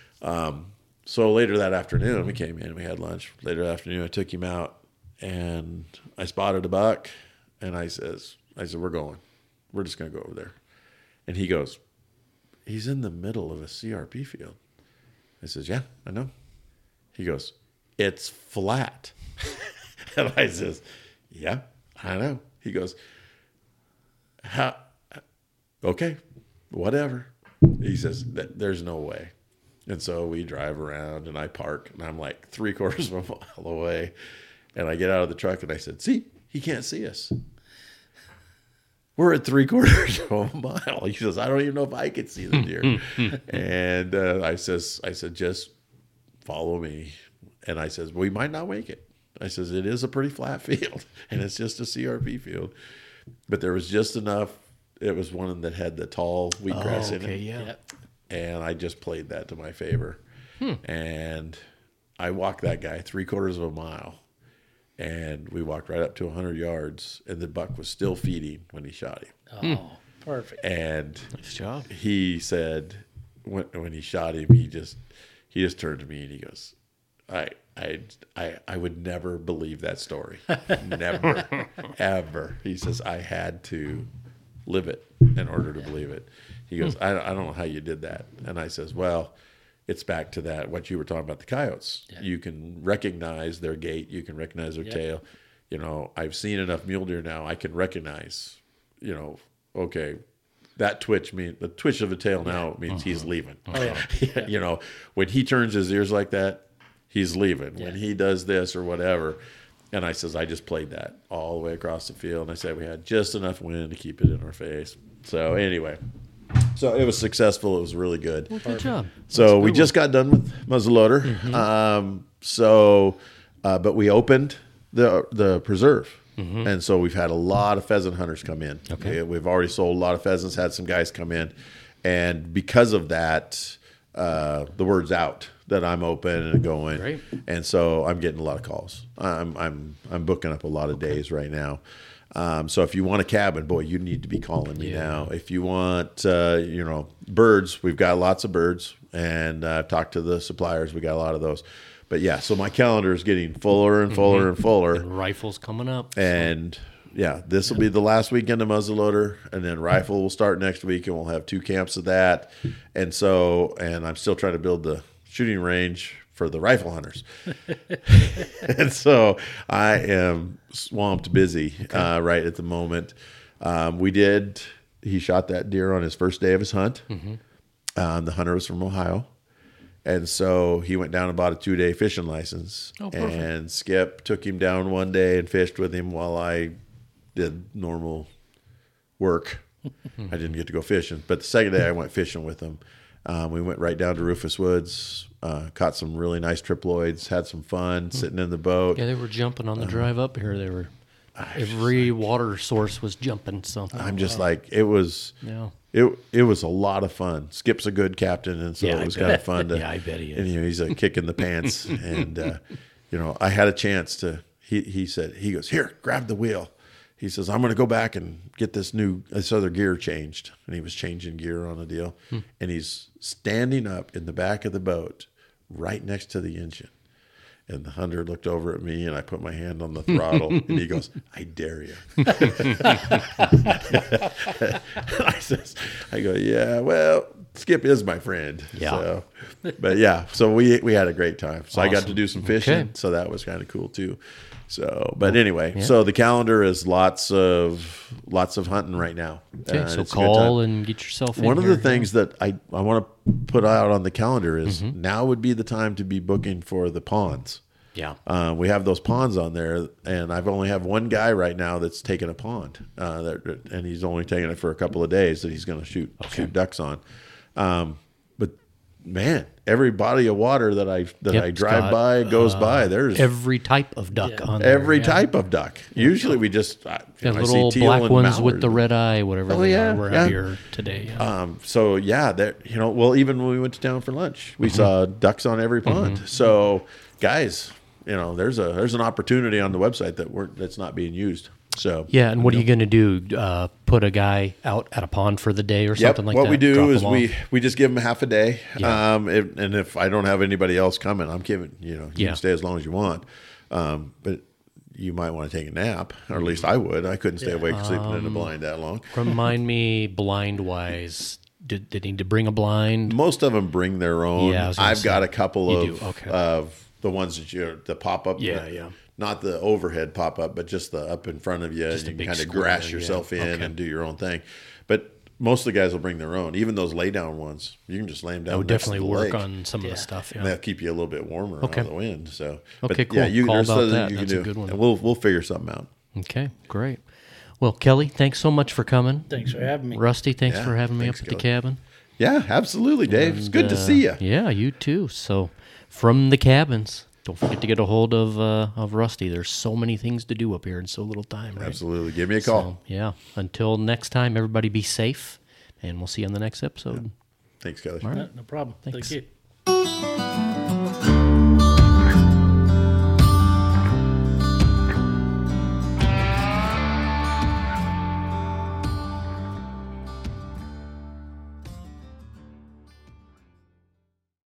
So later that afternoon, we came in, we had lunch. Later that afternoon, I took him out, and I spotted a buck, and I said, we're going. We're just going to go over there. And he goes, he's in the middle of a CRP field. I says, yeah, I know. He goes, it's flat. And I says, yeah, I know. He goes, how? Okay, whatever. He says, there's no way. And so we drive around, and I park, and I'm like 3/4 of a mile away. And I get out of the truck, and I said, see, he can't see us. We're at 3/4 of a mile. He says, I don't even know if I could see the deer. And I said, just follow me. And I says, we might not make it. I says, it is a pretty flat field, and it's just a CRP field. But there was just enough. It was one that had the tall wheatgrass in it. Yeah. And I just played that to my favor. And I walked that guy 3/4 of a mile. And we walked right up to 100 yards, and the buck was still feeding when he shot him. Oh, perfect. And Nice job. he said when he shot him, he just turned to me and he goes, I would never believe that story. Never, ever. He says, I had to live it in order to believe it. He goes, I don't know how you did that. And I says, well, it's back to that, what you were talking about, the coyotes. Yeah. You can recognize their gait. You can recognize their tail. I've seen enough mule deer now. I can recognize, okay, that twitch the twitch of the tail now means he's leaving. Oh, yeah. When he turns his ears like that, he's leaving. Yeah. When he does this or whatever. And I says, I just played that all the way across the field. And I said we had just enough wind to keep it in our face. So anyway, So it was successful. It was really good. Well, good job. So we just got done with muzzleloader. But we opened the preserve. And so we've had a lot of pheasant hunters come in. Okay. We've already sold a lot of pheasants, had some guys come in. And because of that, the word's out that I'm open and going. Great. And so I'm getting a lot of calls. I'm booking up a lot of days right now. So if you want a cabin, boy, you need to be calling me now. If you want, birds, we've got lots of birds, and I've talked to the suppliers. We got a lot of those. But yeah, so my calendar is getting fuller and fuller and fuller. And rifles coming up. And yeah, this will be the last weekend of muzzleloader, and then rifle will start next week, and we'll have 2 camps of that. And I'm still trying to build the shooting range for the rifle hunters. And so I am swamped busy right at the moment. He shot that deer on his first day of his hunt. The hunter was from Ohio. And so he went down and bought a 2-day fishing license. Oh, perfect. And Skip took him down one day and fished with him while I did normal work. I didn't get to go fishing. But the second day I went fishing with him. We went right down to Rufus Woods, caught some really nice triploids, had some fun sitting in the boat. Yeah, they were jumping on the drive up here. They were every water source was jumping. So I'm just like, it was it was a lot of fun. Skip's a good captain, and so it was kind of fun to. Yeah, I bet he is. And he's a kick in the pants, and I had a chance to. He said, he goes, here, grab the wheel. He says, I'm going to go back and get this other gear changed. And he was changing gear on a deal. And he's standing up in the back of the boat right next to the engine. And the hunter looked over at me, and I put my hand on the throttle, and he goes, I dare you. I go, yeah, well, Skip is my friend. Yeah. So we had a great time. So I got Awesome. to do some fishing, Okay. so that was kind of cool too. So, but anyway, so the calendar is lots of hunting right now. Okay, And so it's a good time. call and get yourself in One of here. the things that I want to put out on the calendar is now would be the time to be booking for the ponds. Yeah. We have those ponds on there, and I've only have one guy right now that's taken a pond, and he's only taking it for a couple of days that he's going to shoot ducks on. But man, every body of water that I drive by goes by, there's every type of duck on there. every type of duck. Usually we just The I little see teal black and ones with mallard. the red eye, whatever they yeah, are, were yeah. out here today. Yeah. So yeah, even when we went to town for lunch, we saw ducks on every pond. So guys, there's an opportunity on the website that's not being used. So Yeah, and what are you going to do? Put a guy out at a pond for the day or something like that? What we do Drop is him we off? just give them half a day. Yeah. And if I don't have anybody else coming, I'm giving, you Yeah. can stay as long as you want. But you might want to take a nap, or at least I would. I couldn't stay awake sleeping in the blind that long. Remind me, blind wise, did they need to bring a blind? Most of them bring their own. Yeah, I was gonna I've say. got a couple You of do, okay. of the ones the pop up. Yeah. Not the overhead pop up, but just the up in front of you. Just a And you big can kind of square, grass yeah. yourself in Okay. and do your own thing. But most of the guys will bring their own. Even those lay down ones, you can just lay them down. I would next to definitely the work lake. on some of the stuff. And Yeah. that'll keep you a little bit warmer Okay. out of the wind. So, Okay, but yeah, cool. Call there's about something that. you can That's a do. good one. And we'll figure something out. Okay, great. Well, Kelly, thanks so much for coming. Thanks for having me. Rusty, thanks Yeah, for having me thanks, up at the Kelly. cabin. Yeah, absolutely, Dave. It's good to see you. Yeah, you too. So, from the cabins, don't forget to get a hold of Rusty. There's so many things to do up here in so little time. Right? Absolutely. Give me a call. So, yeah. Until next time, everybody be safe, and we'll see you on the next episode. Thanks, Kelly. All right. No problem. Thanks. Thank you.